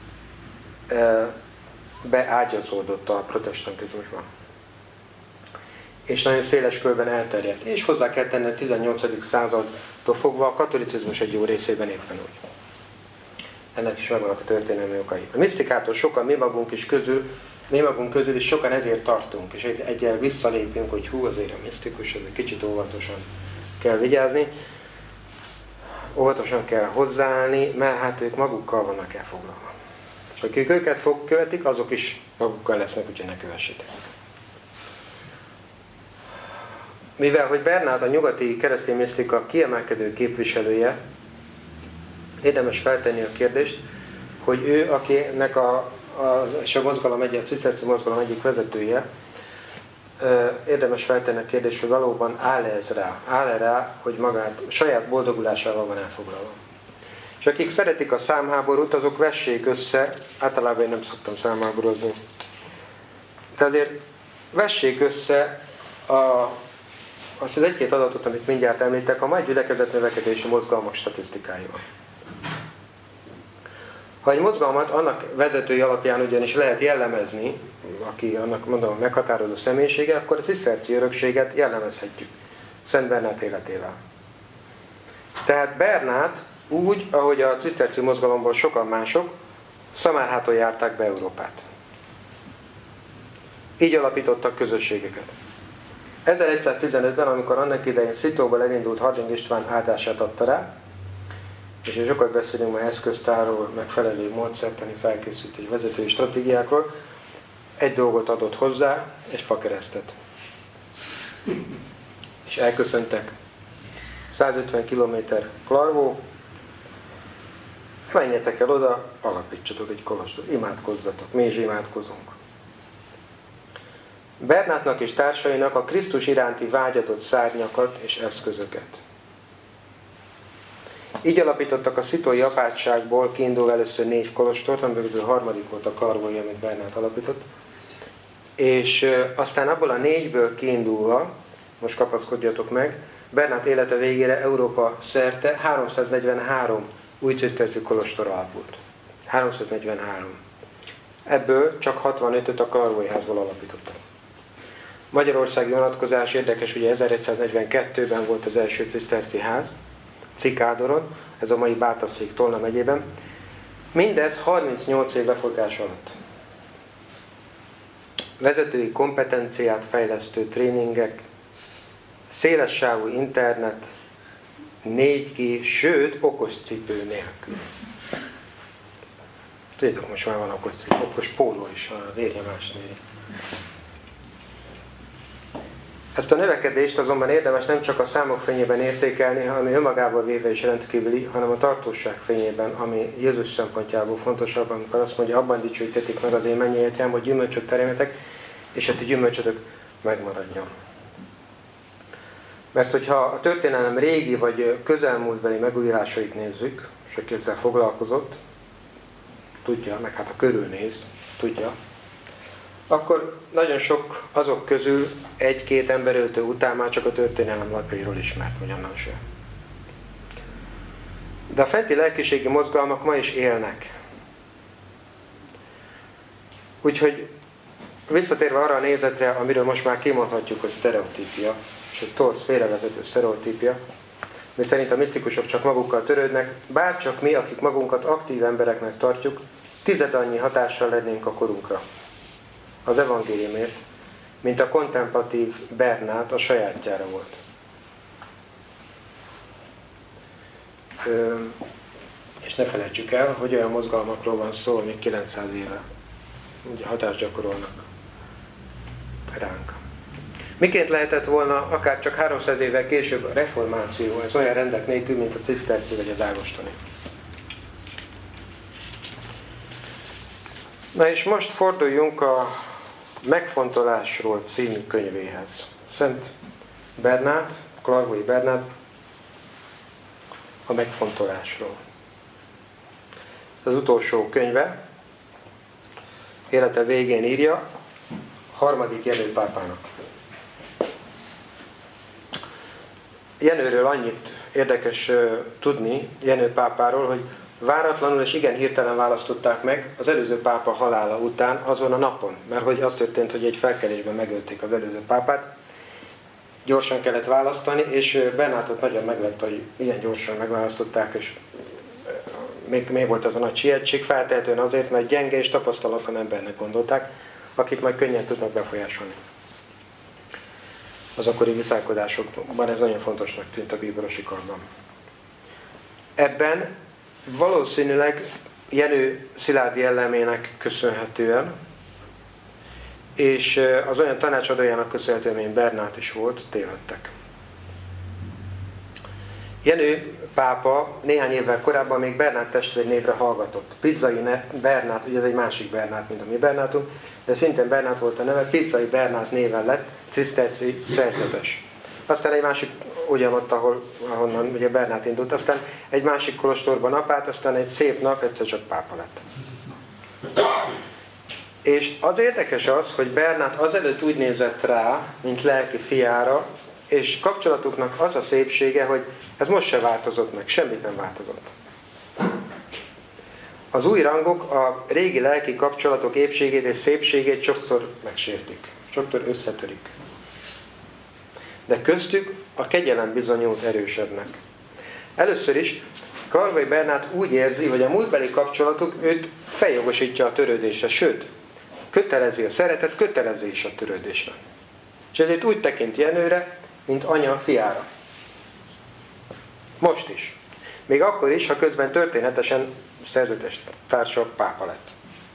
A: beágyazódott a protestantizmusban. És nagyon széles körben elterjedt. És hozzá kell tenni a 18. századtól fogva a katolicizmus egy jó részében éppen úgy. Ennek is megvannak a történelmi okai. A misztikától sokan mi magunk közül is sokan ezért tartunk, és egyel visszalépünk, hogy hú, azért a misztikus, egy kicsit óvatosan kell vigyázni, óvatosan kell hozzáállni, mert hát ők magukkal vannak elfoglalva. És akik őket követik, azok is magukkal lesznek, úgyhogy ne kövessétek. mivel hogy Bernát a nyugati keresztény misztika kiemelkedő képviselője, érdemes feltenni a kérdést, hogy ő, akinek a mozgalom a ciszterci mozgalom egyik vezetője, érdemes feltenni a kérdést, hogy valóban áll-e ez rá? Áll-e rá, hogy magát saját boldogulásával van elfoglalva? És akik szeretik a számháborút, azok vessék össze, általában én nem szoktam számháborozni, de azért vessék össze azt az egy-két adatot, amit mindjárt említek, a mai gyülekezet növekedési mozgalmak statisztikáival. Ha egy mozgalmat annak vezetői alapján ugyanis lehet jellemezni, aki annak mondom meghatározó személyisége, akkor a ciszterci örökséget jellemezhetjük Szent Bernát életével. Tehát Bernát úgy, ahogy a ciszterci mozgalomból sokan mások, Szamárháton járták be Európát. Így alapítottak közösségeket. 1115-ben, amikor annak idején Szitóból elindult Harding István áldását adta rá, és sokat beszélünk ma eszköztárról, megfelelő módszertani felkészítés vezetői stratégiákról, egy dolgot adott hozzá, egy fakeresztet. És elköszöntek. 150 km Klarvó, menjetek el oda, alapítsatok egy kolostort, imádkozzatok, mi is imádkozunk. Bernátnak és társainak a Krisztus iránti vágyadott szárnyakat és eszközöket. Így alapítottak a szitói apátságból kiindul először 4 kolostort, amiből a harmadik volt a Klarvói, amit Bernát alapított. És aztán abból a 4-ből kiindulva, most kapaszkodjatok meg, Bernát élete végére Európa szerte 343 új ciszterci kolostor alapult. 343. Ebből csak 65-öt a Klarvói házból alapítottak. Magyarországi vonatkozás érdekes, ugye 1142-ben volt az első ciszterci ház, Cikádoron, ez a mai Bátaszék Tolna megyében. Mindez 38 év leforgás alatt. Vezetői kompetenciát fejlesztő tréningek, szélessávú internet, 4G, sőt, okos cipő nélkül. Tudjátok, most már van okos póló is, a vérnyomás méri. Ezt a növekedést azonban érdemes nem csak a számok fényében értékelni, ami önmagában véve is rendkívüli, hanem a tartóság fényében, ami Jézus szempontjából fontosabb, amikor azt mondja, abban dicsőítetik meg az én mennyi atyám, hogy gyümölcsöt teremjetek, és a ti gyümölcsötök megmaradjon. Mert hogyha a történelem régi vagy közelmúltbeli megújulásait nézzük, és aki ezzel foglalkozott, tudja, meg hát a körülnéz, tudja, akkor nagyon sok azok közül 1-2 emberöltő után már csak a történelem lapjairól ismert, vagy annan sem. De a fenti lelkiségi mozgalmak ma is élnek. Úgyhogy visszatérve arra a nézetre, amiről most már kimondhatjuk, hogy sztereotípia, és egy torz félrevezető sztereotípia, mi szerint a misztikusok csak magukkal törődnek, bárcsak mi, akik magunkat aktív embereknek tartjuk, 10 annyi hatással lennénk a korunkra az evangéliumért, mint a kontemplatív Bernát a sajátjára volt. És ne felejtsük el, hogy olyan mozgalmakról van szó, amik 900 éve ugye hatást gyakorolnak ránk. Miként lehetett volna akár csak 300 évvel később a reformáció, ez olyan rendek nélkül, mint a ciszterci vagy az ágostoni. Na és most forduljunk a Megfontolásról című könyvéhez. Szent Bernát, Klarvói Bernát, a Megfontolásról. Ez az utolsó könyve, élete végén írja, 3. Jenő pápának. Jenőről annyit érdekes tudni, Jenő pápáról, hogy váratlanul és igen hirtelen választották meg az előző pápa halála után, azon a napon. Mert hogy az történt, hogy egy felkelésben megölték az előző pápát. Gyorsan kellett választani, és Bernátot nagyon meglepte, hogy ilyen gyorsan megválasztották, és még volt az a nagy sietség, feltehetően azért, mert gyenge és tapasztalatlan embernek gondolták, akit majd könnyen tudnak befolyásolni. Az akkori viszálykodásokban ez nagyon fontosnak tűnt a bíborosi karban. Ebben valószínűleg Jenő szilárd jellemének köszönhetően és az olyan tanácsadójának köszönhetően, mint Bernát is volt, tévedtek. Jenő pápa néhány évvel korábban még Bernát testvérnévre hallgatott. Pizzai Bernát, ugye ez egy másik Bernát, mint a mi Bernátunk, de szintén Bernát volt a neve, Pizzai Bernát néven lett ciszterci szerzetes. Aztán egy másik, ugyanott, ahonnan ugye Bernát indult, aztán egy másik kolostorban apát, aztán egy szép nap egyszer csak pápa lett. És az érdekes az, hogy Bernát azelőtt úgy nézett rá, mint lelki fiára, és kapcsolatuknak az a szépsége, hogy ez most se változott meg, semmit nem változott. Az új rangok a régi lelki kapcsolatok épségét és szépségét sokszor megsértik, sokszor összetörik. De köztük a kegyelem bizonyult erősebbnek. Először is Karvai Bernát úgy érzi, hogy a múltbeli kapcsolatuk őt feljogosítja a törődésre, sőt, kötelezi a szeretet, kötelezi is a törődésre. És ezért úgy tekint Jenőre, mint anya a fiára. Most is. Még akkor is, ha közben történetesen szerzetes társa pápa lett.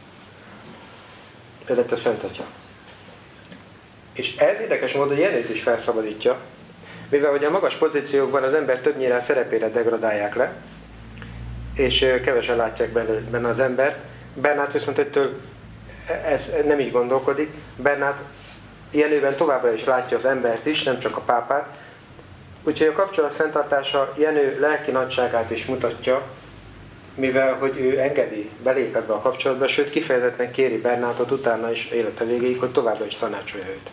A: Ez lett a Szent Atya. És ez érdekes módon Jenőt is felszabadítja, mivel hogy a magas pozíciókban az ember többnyire a szerepére degradálják le, és kevesen látják benne az embert. Bernát viszont ettől ez nem így gondolkodik. Bernát Jenőben továbbra is látja az embert is, nem csak a pápát. Úgyhogy a kapcsolat fenntartása Jenő lelki nagyságát is mutatja, mivel hogy ő engedi, belép ebbe a kapcsolatba, sőt kifejezetten kéri Bernátot utána is élete végéig, hogy továbbra is tanácsolja őt.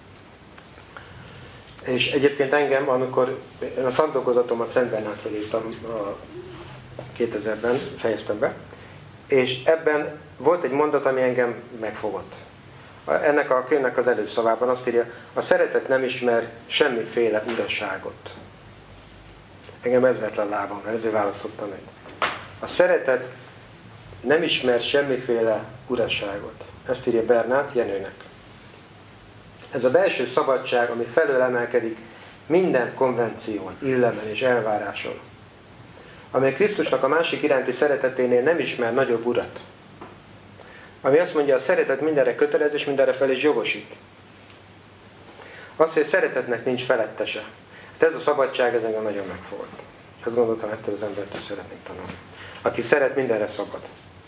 A: És egyébként engem, amikor a szakdolgozatomat Szent Bernátról írtam 2000-ben, fejeztem be, és ebben volt egy mondat, ami engem megfogott. Ennek a könyvnek az előszavában azt írja, a szeretet nem ismer semmiféle uraságot. Engem ez vett le a lábamra, ezért választottam őt. A szeretet nem ismer semmiféle uraságot. Ezt írja Bernát Jenőnek. Ez a belső szabadság, ami felől emelkedik minden konvención, illemen és elváráson, amely Krisztusnak a másik iránti szereteténél nem ismer nagyobb urat. Ami azt mondja, a szeretet mindenre kötelez, és mindenre fel is jogosít. Az, hogy a szeretetnek nincs felettese. Hát ez a szabadság, ez engem nagyon megfogott. Ezt gondoltam, ettől az embertől szeretnék tanulni. Aki szeret, mindenre szabad.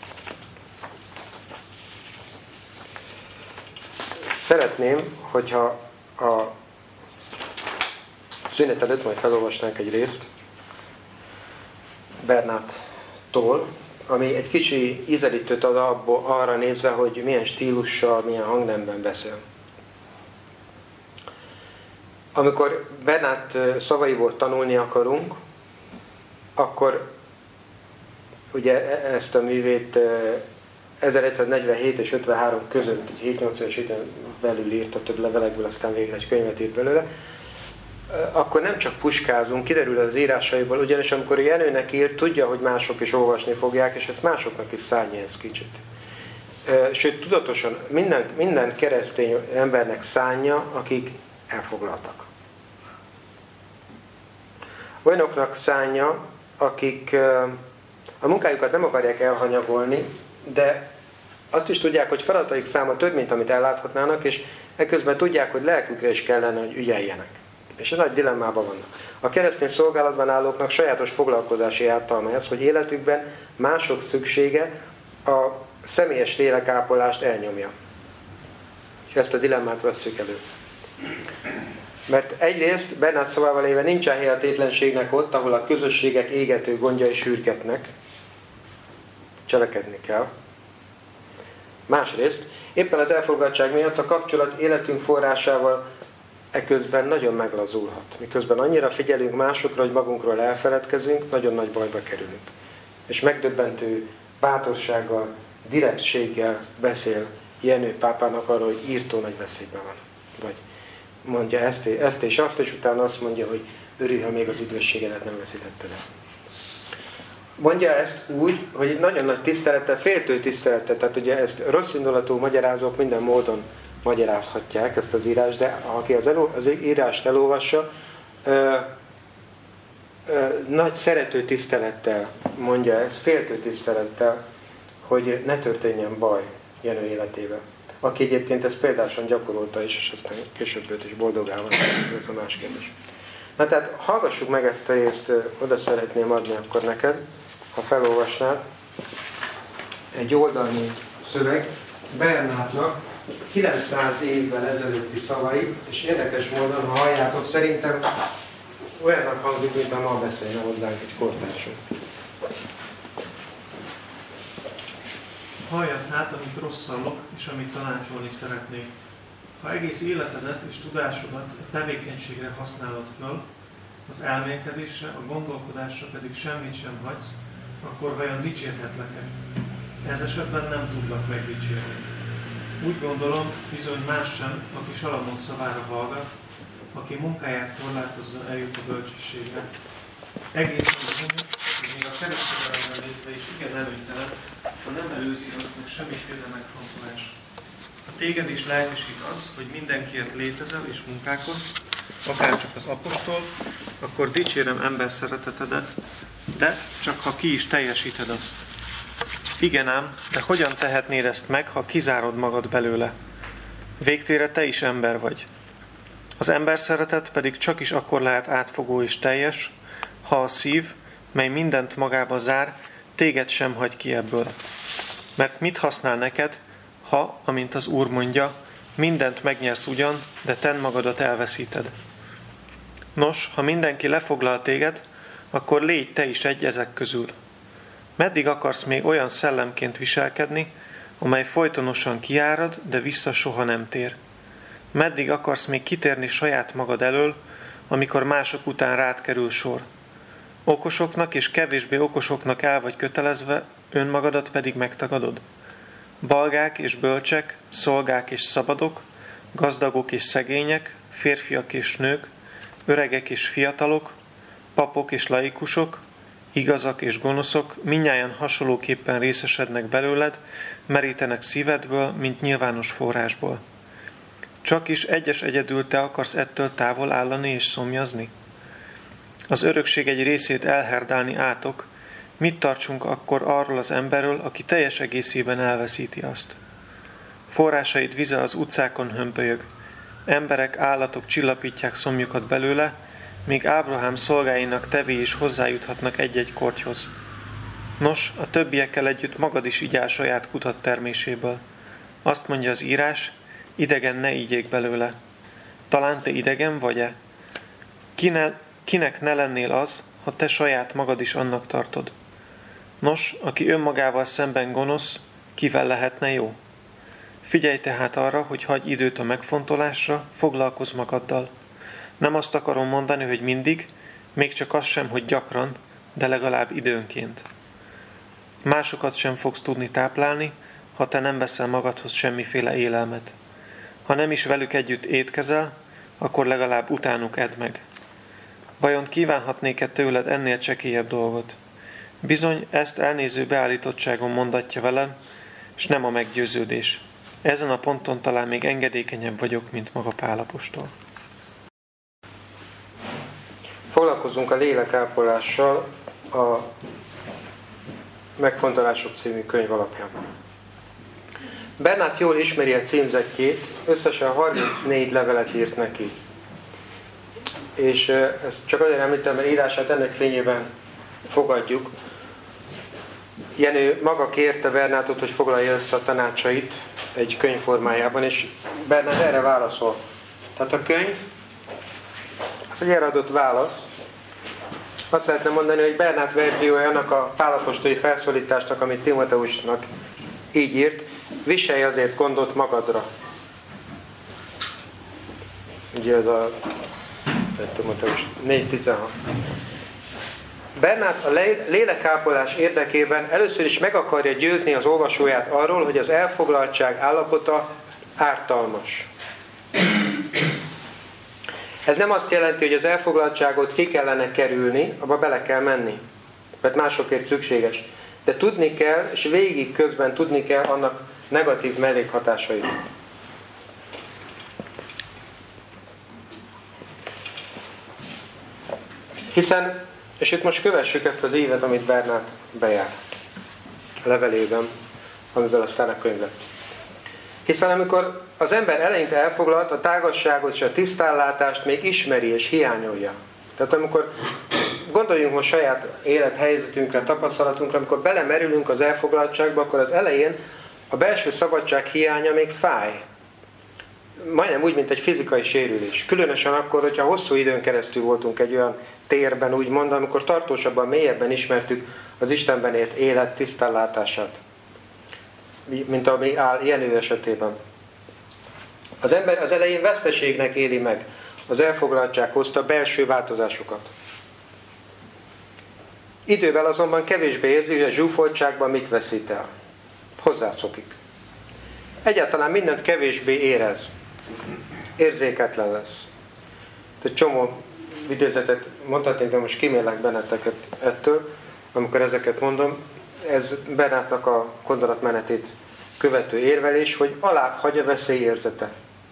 A: Szeretném, hogyha a szünet előtt majd felolvasnánk egy részt Bernáttól, ami egy kicsi ízelítőt ad arra nézve, hogy milyen stílussal, milyen hangnemben beszél. Amikor Bernát szavaiból tanulni akarunk, akkor ugye ezt a művét 1147 és 53 között, 7-8 héten belül írta, több levelekből, aztán végre egy könyvet írt belőle, akkor nem csak puskázunk, kiderül az írásaiból, ugyanis amikor Jenőnek írt, tudja, hogy mások is olvasni fogják, és ezt másoknak is szánja ez kicsit. Sőt, tudatosan minden keresztény embernek szánja, akik elfoglaltak. Olyanoknak szánja, akik a munkájukat nem akarják elhanyagolni, de azt is tudják, hogy feladataik száma több, mint amit elláthatnának, és ekközben tudják, hogy lelkükre is kellene, hogy ügyeljenek. És ez nagy dilemmában vannak. A keresztény szolgálatban állóknak sajátos foglalkozási ártalma ez, hogy életükben mások szüksége a személyes lélekápolást elnyomja. És ezt a dilemmát vesszük elő. Mert egyrészt Bernát szavával éve nincsen hely a tétlenségnek ott, ahol a közösségek égető gondjai sürgetnek. Cselekedni kell. Másrészt, éppen az elfogadtság miatt a kapcsolat életünk forrásával eközben nagyon meglazulhat. Miközben annyira figyelünk másokra, hogy magunkról elfeledkezünk, nagyon nagy bajba kerülünk. És megdöbbentő bátorsággal, direktséggel beszél Jenő pápának arról, hogy írtó nagy veszélyben van. Vagy mondja ezt és azt, és utána azt mondja, hogy örülj, ha még az üdvösségedet nem veszítetted el. Mondja ezt úgy, hogy nagyon nagy tisztelettel, féltő tisztelettel, tehát ugye ezt rosszindulatú magyarázók minden módon magyarázhatják ezt az írást, de aki az írást elolvassa, nagy szerető tisztelettel mondja ezt, féltő tisztelettel, hogy ne történjen baj Jenő életébe. aki egyébként ezt példásan gyakorolta is, és aztán később őt is boldogá van, ez a más kérdés. Na tehát hallgassuk meg ezt a részt, oda szeretném adni akkor neked, ha felolvasnád. Egy oldalnyi szöveg, Bernátnak 900 évvel ezelőtti szavai, és érdekes módon, ha halljátok, szerintem olyannak hangzik, mint ha ma beszélne hozzánk egy kortársunk.
B: Halljad hát, amit rosszallok, és amit tanácsolni szeretnék. Ha egész életedet és tudásodat a tevékenységre használod föl, az elmélkedésre, a gondolkodásra pedig semmit sem hagysz, akkor vajon dicsérhetlek-e? Ez esetben nem tudlak megdicsérni. Úgy gondolom, bizony más sem, aki Salamon szavára hallgat, aki munkáját korlátozza, eljut a bölcsességre. Egészen bizonyos, hogy még a kereskedelemre nézve is igen előnytelen, ha nem előzi azt meg semmiféle megfontolás. Ha téged is lelkesít az, hogy mindenkiért létezel és munkálkodsz, akárcsak az apostol, akkor dicsérem ember szeretetedet, de csak ha ki is teljesíted azt. Igen ám, de hogyan tehetnéd ezt meg, ha kizárod magad belőle? Végtére te is ember vagy. Az ember szeretet pedig csak is akkor lehet átfogó és teljes, ha a szív, mely mindent magába zár, téged sem hagy ki ebből. Mert mit használ neked, ha, amint az Úr mondja, mindent megnyersz ugyan, de te magadat elveszíted? Nos, ha mindenki lefoglal téged, akkor légy te is egy ezek közül. Meddig akarsz még olyan szellemként viselkedni, amely folytonosan kiárad, de vissza soha nem tér? Meddig akarsz még kitérni saját magad elől, amikor mások után rád kerül sor? Okosoknak és kevésbé okosoknak el vagy kötelezve, önmagadat pedig megtagadod? Balgák és bölcsek, szolgák és szabadok, gazdagok és szegények, férfiak és nők, öregek és fiatalok, papok és laikusok, igazak és gonoszok, mindnyájan hasonlóképpen részesednek belőled, merítenek szívedből, mint nyilvános forrásból. Csak is egyedül te akarsz ettől távol állani és szomjazni? Az örökség egy részét elherdálni átok, mit tartsunk akkor arról az emberről, aki teljes egészében elveszíti azt? Forrásait vize az utcákon hömpölyög, emberek, állatok csillapítják szomjukat belőle, míg Ábrahám szolgáinak tevé is hozzájuthatnak egy-egy kortyhoz. Nos, a többiekkel együtt magad is igyál saját kutat terméséből. Azt mondja az írás, idegen ne igyék belőle. Talán te idegen vagy-e? Kinek ne lennél az, ha te saját magad is annak tartod? Nos, aki önmagával szemben gonosz, kivel lehetne jó? Figyelj tehát arra, hogy hagyj időt a megfontolásra, foglalkozz magaddal. Nem azt akarom mondani, hogy mindig, még csak az sem, hogy gyakran, de legalább időnként. Másokat sem fogsz tudni táplálni, ha te nem veszel magadhoz semmiféle élelmet. Ha nem is velük együtt étkezel, akkor legalább utánuk edd meg. Vajon kívánhatnék-e tőled ennél csekélyebb dolgot? Bizony, ezt elnéző beállítottságon mondatja velem, és nem a meggyőződés. Ezen a ponton talán még engedékenyebb vagyok, mint maga Pál apostol.
A: Foglalkozunk a lélekápolással a Megfontolások című könyv alapján. Bernát jól ismeri a címzettjét, összesen 34 levelet írt neki. És ezt csak azért említem, mert írását ennek fényében fogadjuk. Jenő maga kérte Bernátot, hogy foglalja össze a tanácsait egy könyv formájában, és Bernát erre válaszol. Tehát a könyv, egy erre adott válasz, azt lehetne mondani, hogy Bernát verziója annak a pál apostoli felszólításnak, amit Timoteusnak így írt, viselj azért gondot magadra. Ugye ez a Timoteus 4.16. Bernát a lélekápolás érdekében először is meg akarja győzni az olvasóját arról, hogy az elfoglaltság állapota ártalmas. Ez nem azt jelenti, hogy az elfoglaltságot ki kellene kerülni, abba bele kell menni, mert másokért szükséges. De tudni kell, és végig közben tudni kell annak negatív mellékhatásait. Hiszen, és itt most kövessük ezt az évet, amit Bernát bejár a levelében, amivel aztán a könyv lett. Hiszen amikor az ember eleinte elfoglalt, a tágasságot és a tisztánlátást még ismeri és hiányolja. Tehát amikor gondoljunk most saját élethelyzetünkre, tapasztalatunkra, amikor belemerülünk az elfoglaltságba, akkor az elején a belső szabadság hiánya még fáj. Majdnem úgy, mint egy fizikai sérülés. Különösen akkor, hogyha hosszú időn keresztül voltunk egy olyan térben, úgymond, amikor tartósabban, mélyebben ismertük az Istenben ért élet tisztánlátását, mint ami áll Jenő esetében. Az ember az elején veszteségnek éli meg az elfoglaltság hozta belső változásokat. Idővel azonban kevésbé érzi, hogy a zsúfoltságban mit veszít el. Hozzászokik. Egyáltalán mindent kevésbé érez. Érzéketlen lesz. Egy csomó idézetet mondhatnék, de most kímélek benneteket ettől, amikor ezeket mondom. Ez Bernátnak a gondolatmenetét követő érvelés, hogy alább hagy a veszélyérzete.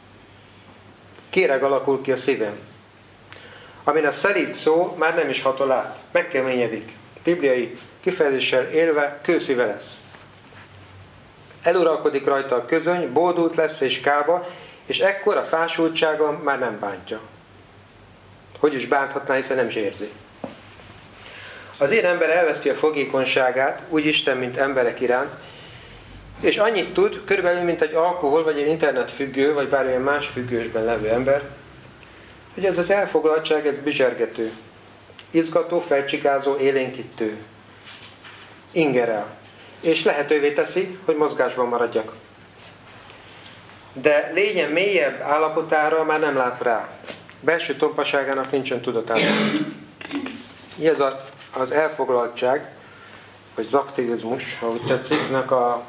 A: Kéreg alakul ki a szívem. Amin a szelíd szó már nem is hatol át, megkeményedik. Bibliai kifejezéssel élve kőszíve lesz. Eluralkodik rajta a közöny, bódult lesz és kába, és ekkor a fásultsága már nem bántja. Hogy is bánthatná, hiszen nem is érzi. Az én ember elveszti a fogékonyságát, úgy Isten, mint emberek iránt, és annyit tud, körülbelül, mint egy alkohol, vagy egy internetfüggő, vagy bármilyen más függősben levő ember, hogy ez az elfoglaltság, ez bizsergető, izgató, felcsikázó, élénkítő, ingerel, és lehetővé teszi, hogy mozgásban maradjak. De lényen mélyebb állapotára már nem lát rá. Belső tompaságának nincsen tudatában. Ez az elfoglaltság, vagy az aktivizmus, ha úgy tetszik, a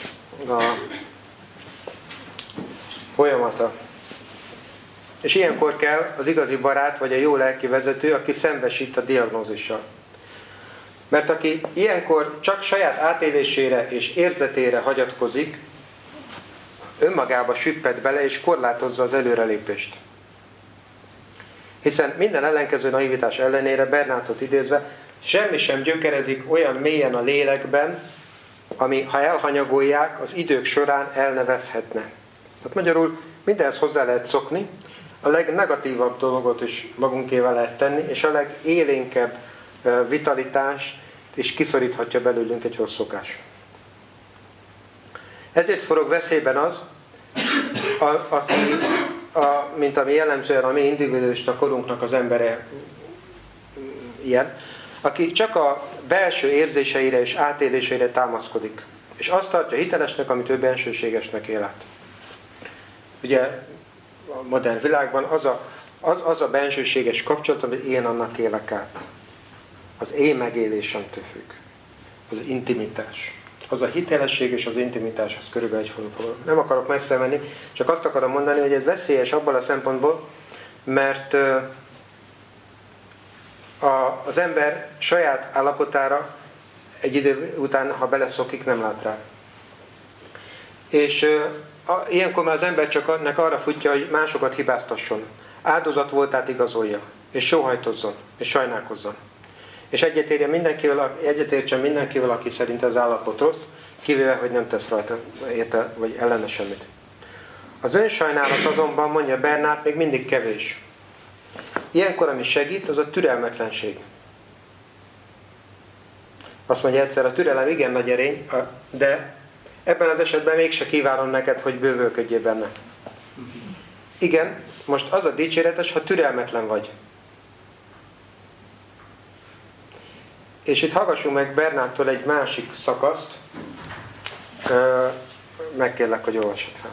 A: folyamata. És ilyenkor kell az igazi barát, vagy a jó lelki vezető, aki szembesít a diagnózissal. Mert aki ilyenkor csak saját átélésére és érzetére hagyatkozik, önmagába süpped bele és korlátozza az előrelépést. Hiszen minden ellenkező naivitás ellenére, Bernátot idézve, semmi sem gyökerezik olyan mélyen a lélekben, ami, ha elhanyagolják, az idők során elnevezhetne. Tehát magyarul mindenhez hozzá lehet szokni, a legnegatívabb dolgot is magunkével lehet tenni, és a legélénkebb vitalitás is kiszoríthatja belőlünk egy rossz szokás. Ezért forog veszélyben az, mint ami jellemzően a mi individualista korunknak az embere ilyen, aki csak a belső érzéseire és átéléseire támaszkodik. És azt tartja hitelesnek, amit ő bensőségesnek él át. Ugye a modern világban az a bensőséges kapcsolat, amit én annak élek át. Az én megélésemtől függ. Az intimitás. Az a hitelesség és az intimitás, az körülbelül egyforma fogalom. Nem akarok messze menni, csak azt akarom mondani, hogy ez veszélyes abban a szempontból, mert az ember saját állapotára egy idő után, ha beleszokik, nem lát rá. És ilyenkor már az ember csak arra futja, hogy másokat hibáztasson. Áldozat voltát igazolja, és sóhajtozzon, és sajnálkozzon. És egyetértsen mindenkivel, aki szerint az állapot rossz, kivéve, hogy nem tesz rajta érte, vagy ellene semmit. Az önsajnálat azonban, mondja Bernát, még mindig kevés. Ilyenkor, ami segít, az a türelmetlenség. Azt mondja egyszer, a türelem igen nagy erény, de ebben az esetben mégse kívánom neked, hogy bővölködjél benne. Igen, most az a dicséretes, ha türelmetlen vagy. És itt hallgassunk meg Bernáttól egy másik szakaszt. Megkérlek, hogy olvassad fel.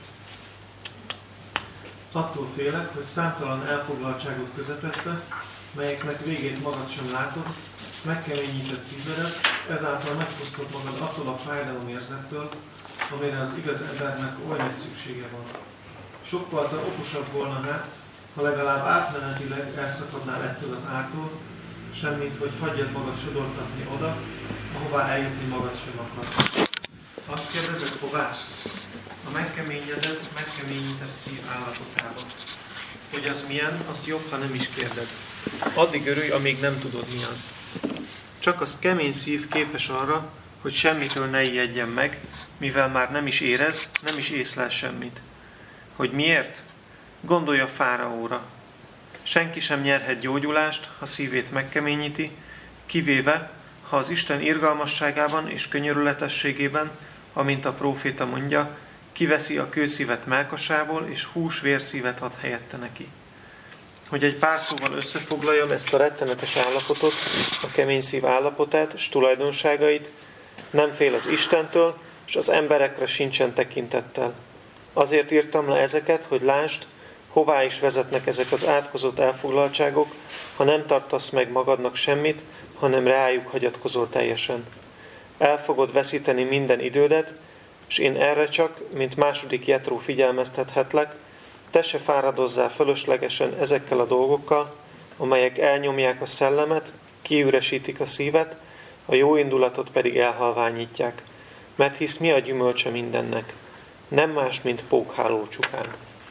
B: Attól félek, hogy számtalan elfoglaltságot közepette, melyeknek végét magad sem látod, megkeményített szívedet, ezáltal megfosztod magad attól a fájdalomérzettől, amire az igaz embernek oly nagy szüksége van. Sokkal okosabb volna hát, ha legalább átmenetileg elszakadnál ettől az ártól, semmint, hogy hagyjad magad sodortatni oda, ahová eljutni magad sem akarsz. Azt kérdezed, hová? A megkeményített szív állapotába. Hogy az milyen, azt jobb, ha nem is kérded. Addig örülj, amíg nem tudod, mi az. Csak az kemény szív képes arra, hogy semmitől ne ijedjen meg, mivel már nem is érez, nem is észlel semmit. Hogy miért? Gondolja Fáraóra. Senki sem nyerhet gyógyulást, ha szívét megkeményíti, kivéve, ha az Isten irgalmasságában és könyörületességében, amint a próféta mondja, kiveszi a kőszívet mellkasából, és hús-vérszívet ad helyette neki. Hogy egy pár szóval összefoglaljam ezt a rettenetes állapotot, a kemény szív állapotát és tulajdonságait, nem fél az Istentől, és az emberekre sincsen tekintettel. Azért írtam le ezeket, hogy lásd, hová is vezetnek ezek az átkozott elfoglaltságok, ha nem tartasz meg magadnak semmit, hanem rájuk hagyatkozol teljesen. El fogod veszíteni minden idődet, és én erre csak, mint második Jetró figyelmeztethetlek, te se fáradozzál fölöslegesen ezekkel a dolgokkal, amelyek elnyomják a szellemet, kiüresítik a szívet, a jó indulatot pedig elhalványítják. Mert hisz mi a gyümölcse mindennek? Nem más, mint pókháló csupán.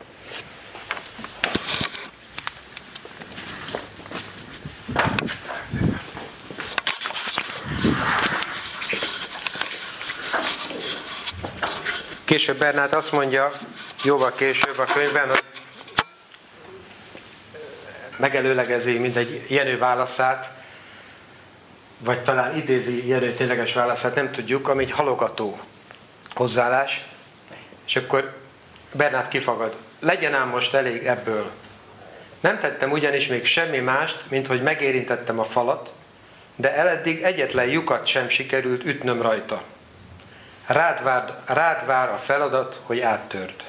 A: Később Bernát azt mondja, jóval később a könyvben, hogy megelőlegezi mindegy Jenő válaszát, vagy talán idézi Jenő tényleges válaszát, nem tudjuk, ami egy halogató hozzáállás, és akkor Bernát kifagad. Legyen ám most elég ebből. Nem tettem ugyanis még semmi mást, mint hogy megérintettem a falat, de eleddig egyetlen lyukat sem sikerült ütnöm rajta. Rád vár a feladat, hogy áttörd.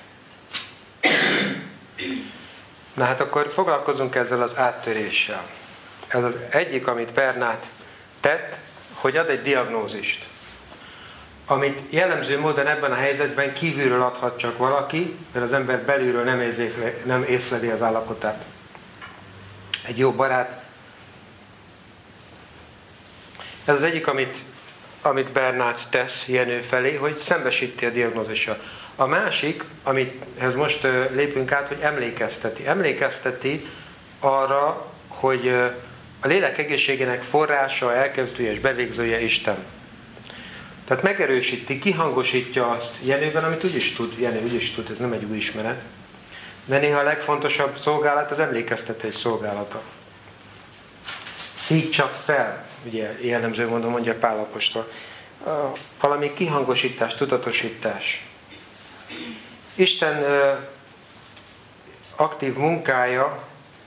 A: Na hát akkor foglalkozunk ezzel az áttöréssel. Ez az egyik, amit Bernát tett, hogy ad egy diagnózist. Amit jellemző módon ebben a helyzetben kívülről adhat csak valaki, mert az ember belülről nem észleli az állapotát. Egy jó barát. Ez az egyik, amit Bernát tesz Jenő felé, hogy szembesíti a diagnózissal. A másik, amithez most lépünk át, hogy emlékezteti. Emlékezteti arra, hogy a lélek egészségének forrása, elkezdője és bevégzője Isten. Tehát megerősíti, kihangosítja azt Jenőben, amit Jenő úgyis tud, ez nem egy új ismeret. De néha a legfontosabb szolgálat az emlékeztetés szolgálata. Szítsad fel, ugye jellemző mondom, mondja Pál apostol. Valami kihangosítás, tudatosítás. Isten aktív munkája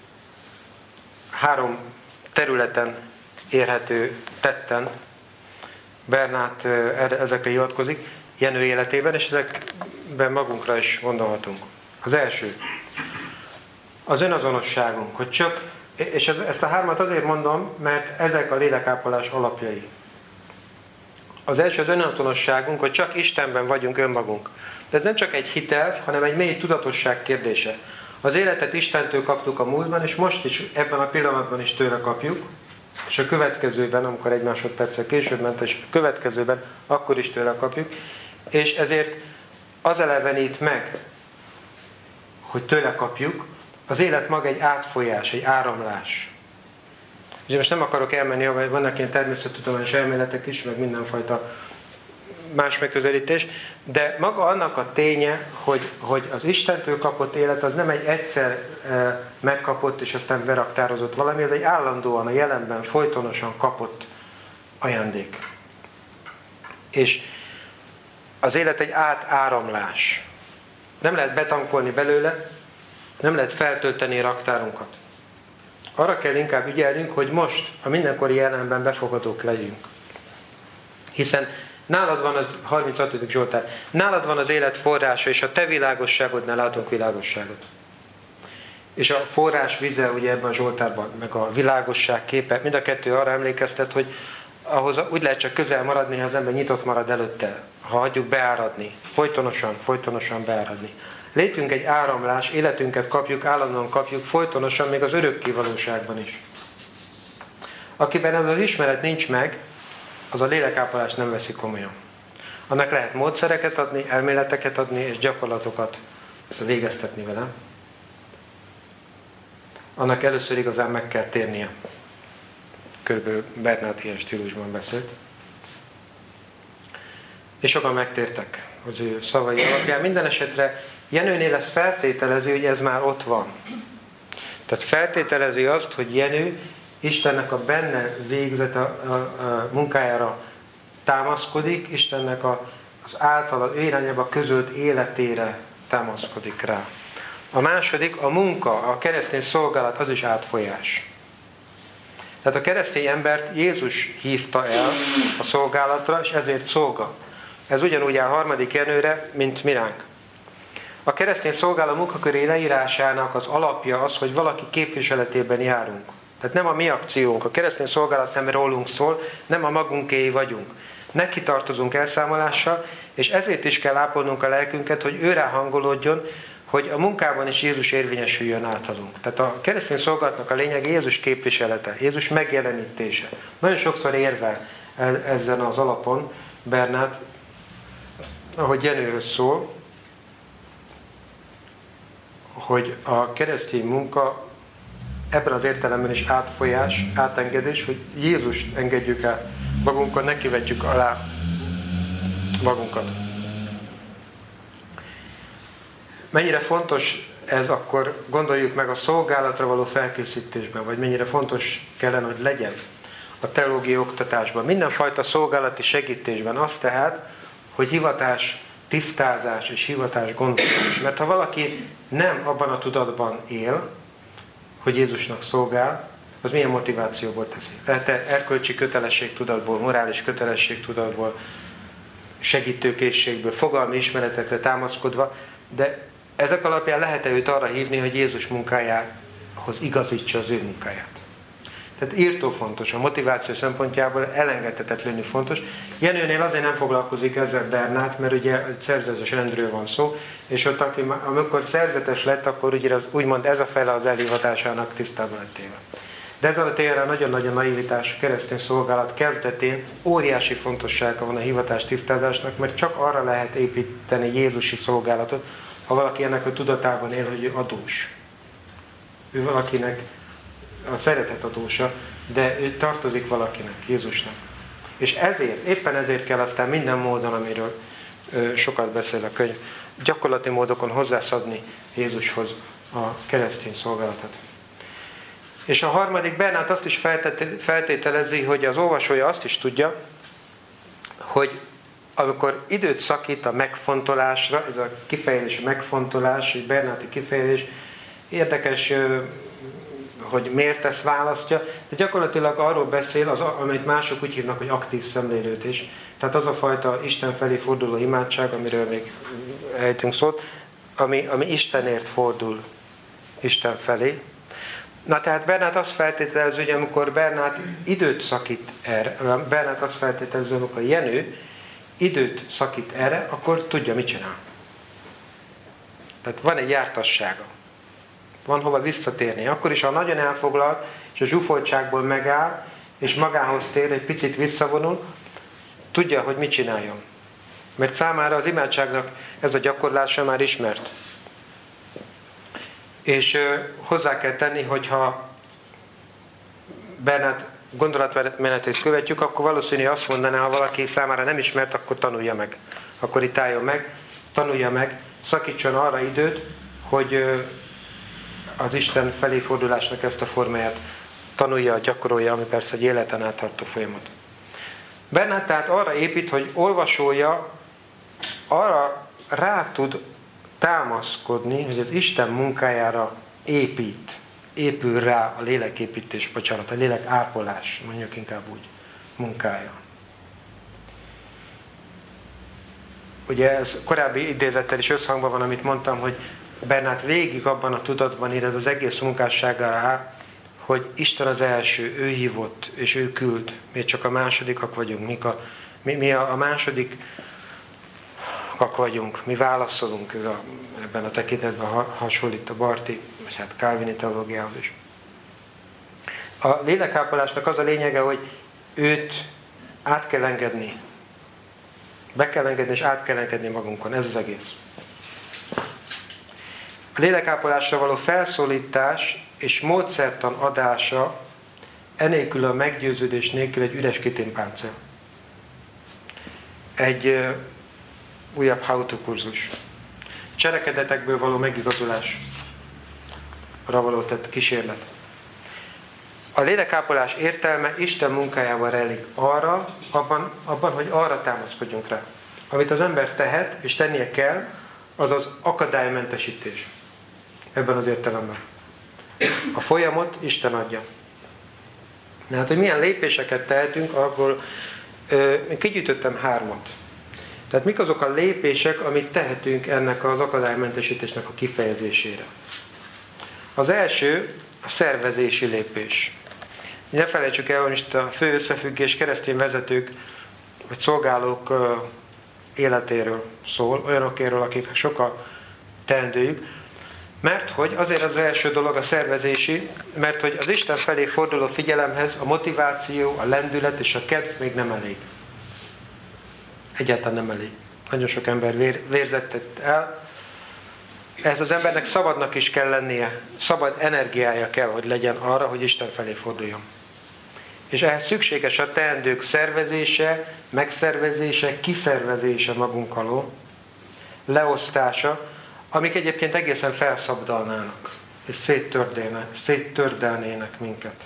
A: 3 területen érhető tetten. Bernát ezekre hivatkozik Jenő életében, és ezekben magunkra is gondolhatunk. Az első, az önazonosságunk, hogy csak, és ezt a 3 azért mondom, mert ezek a lélekápolás alapjai. Az első az önazonosságunk, hogy csak Istenben vagyunk önmagunk. De ez nem csak egy hitel, hanem egy mély tudatosság kérdése. Az életet Istentől kaptuk a múltban, és most is, ebben a pillanatban is tőle kapjuk, és a következőben, amikor egy másodperccel később ment, és a következőben akkor is tőle kapjuk, és ezért az elevenít meg, hogy tőle kapjuk, az élet maga egy átfolyás, egy áramlás. Ugye most nem akarok elmenni, vagy vannak ilyen természettudományos elméletek is, meg mindenfajta más megközelítés, de maga annak a ténye, hogy az Istentől kapott élet az nem egy egyszer megkapott és aztán beraktározott valami, ez egy állandóan a jelenben folytonosan kapott ajándék. És az élet egy átáramlás. Nem lehet betankolni belőle, nem lehet feltölteni raktárunkat. Arra kell inkább ügyelnünk, hogy most a mindenkori jelenben befogadók legyünk. Hiszen nálad van az 36. Zsoltár, nálad van az élet forrása, és a te világosságodnál látunk világosságot. És a forrás vize ugye ebben a Zsoltárban, meg a világosság képe, mind a kettő arra emlékeztet, hogy ahhoz úgy lehet csak közel maradni, ha az ember nyitott marad előtte, ha hagyjuk beáradni, folytonosan beáradni. Létünk egy áramlás, életünket kapjuk, állandóan kapjuk, folytonosan, még az örökké valóságban is. Akiben ez az ismeret nincs meg, az a lélekápolást nem veszi komolyan. Annak lehet módszereket adni, elméleteket adni, és gyakorlatokat végeztetni vele. Annak először igazán meg kell térnie. Körülbelül Bernát ilyen stílusban beszélt. és sokan megtértek az ő szavai alapján. Minden esetre Jenőnél ezt feltételezi, hogy ez már ott van. Tehát feltételezi azt, hogy Jenő Istennek a benne végzett a munkájára támaszkodik, Istennek az általa ő irányába közölt életére támaszkodik rá. A második, a munka, a keresztény szolgálat, az is átfolyás. Tehát a keresztény embert Jézus hívta el a szolgálatra, és ezért szolga. Ez ugyanúgy áll harmadik Jenőre, mint mi ránk. A keresztény szolgálat munkaköré leírásának az alapja az, hogy valaki képviseletében járunk. Tehát nem a mi akciónk, a keresztény szolgálat nem rólunk szól, nem a magunkéi vagyunk. Neki tartozunk elszámolással, és ezért is kell ápolnunk a lelkünket, hogy őrá hangolódjon, hogy a munkában is Jézus érvényesüljön általunk. Tehát a keresztény szolgálatnak a lényeg Jézus képviselete, Jézus megjelenítése. Nagyon sokszor érvel ezen az alapon Bernát, ahogy Jenőhöz szól, hogy a keresztény munka ebben az értelemben is átfolyás, átengedés, hogy Jézust engedjük el magunkon, neki vetjük alá magunkat. Mennyire fontos ez, akkor gondoljuk meg a szolgálatra való felkészítésben, vagy mennyire fontos kellene, hogy legyen a teológiai oktatásban. Mindenfajta szolgálati segítésben az tehát, hogy hivatás tisztázás és hivatás gondolás. Mert ha valaki nem abban a tudatban él, hogy Jézusnak szolgál, az milyen motivációból teszi? Lehet erkölcsi kötelességtudatból, morális kötelességtudatból, segítőkészségből, fogalmi ismeretekre támaszkodva, de ezek alapján lehet-e őt arra hívni, hogy Jézus munkájához igazítsa az ő munkáját? Tehát írtó fontos, a motiváció szempontjából elengedhetetlenül fontos. Jenőnél azért nem foglalkozik ezzel Bernát, mert ugye egy szerzetes rendről van szó, és ott amikor szerzetes lett, akkor ugye úgymond ez a fele az elhivatásának tisztában lett téve. De ezzel a térrel nagyon-nagyon naivitás keresztény szolgálat kezdetén óriási fontossága van a hivatás tisztázásnak, mert csak arra lehet építeni Jézusi szolgálatot, ha valaki ennek a tudatában él, hogy ő adós. Ő valakinek a szeretet adósa, de ő tartozik valakinek, Jézusnak. És ezért, éppen ezért kell aztán minden módon, amiről sokat beszél a könyv, gyakorlati módokon hozzászadni Jézushoz a keresztény szolgálatot. És a harmadik, Bernát azt is feltételezi, hogy az olvasója azt is tudja, hogy amikor időt szakít a megfontolásra, ez a kifejezés megfontolás, egy bernáti kifejezés, érdekes, hogy miért ezt választja, de gyakorlatilag arról beszél, amit mások úgy hívnak, hogy aktív szemlélődés. Tehát az a fajta Isten felé forduló imádság, amiről még ejtünk szót, ami Istenért fordul Isten felé. Na tehát Bernát azt feltételező, hogy amikor Bernát időt szakít erre, Bernát azt feltételező, amikor Jenő időt szakít erre, akkor tudja, mit csinál. Tehát van egy jártassága. Van hova visszatérni. Akkor is, ha nagyon elfoglalt, és a zsúfoltságból megáll, és magához tér, egy picit visszavonul, tudja, hogy mit csináljon. Mert számára az imádságnak ez a gyakorlása már ismert. És hozzá kell tenni, hogyha Bernát gondolatmenetét követjük, akkor valószínűleg azt mondaná, ha valaki számára nem ismert, akkor tanulja meg. Akkor itt álljon meg, tanulja meg, szakítson arra időt, hogy az Isten felé fordulásnak ezt a formáját tanulja, gyakorolja, ami persze egy életen át tartó folyamat. Bernát tehát arra épít, hogy olvasója arra rá tud támaszkodni, hogy az Isten munkájára épül rá a léleképítés, bocsánat, a lélek ápolás, mondjuk inkább úgy, munkája. Ugye ez korábbi idézettel is összhangban van, amit mondtam, hogy Bernát végig abban a tudatban ír az egész munkásságára áll, hogy Isten az első, ő hívott, és ő küld. Mi csak a másodikak vagyunk, mi a másodikak vagyunk, mi válaszolunk ebben a tekintetben hasonlít a Barthi, vagy hát Calvini teológiához is. A lélekápolásnak az a lényege, hogy őt át kell engedni. Be kell engedni, és át kell engedni magunkon. Ez az egész. A lélekápolásra való felszólítás és módszertan adása enélkül a meggyőződés nélkül egy üres kitimpáncél. Egy újabb how to kurzus. Cselekedetekből való megigazulásra való tett kísérlet. A lélekápolás értelme Isten munkájával rejlik abban, hogy arra támaszkodjunk rá. Amit az ember tehet és tennie kell, az az akadálymentesítés. Ebben az értelemben. A folyamot Isten adja. Hát, hogy milyen lépéseket tehetünk, abból én kigyűjtöttem 3. Tehát mik azok a lépések, amit tehetünk ennek az akadálymentesítésnek a kifejezésére. Az első a szervezési lépés. Ne felejtsük el, hogy most a fő összefüggés keresztény vezetők vagy szolgálók életéről szól, olyanokéről, akiknek sok a teendőjük, mert hogy azért az első dolog a szervezési, mert hogy az Isten felé forduló figyelemhez a motiváció, a lendület és a kedv még nem elég. Egyáltalán nem elég. Nagyon sok ember vérzettet el. Ehhez az embernek szabadnak is kell lennie, szabad energiája kell, hogy legyen arra, hogy Isten felé forduljon. És ehhez szükséges a teendők szervezése, megszervezése, kiszervezése magunk alól, leosztása, amik egyébként egészen felszabdalnának, és széttördelnének minket.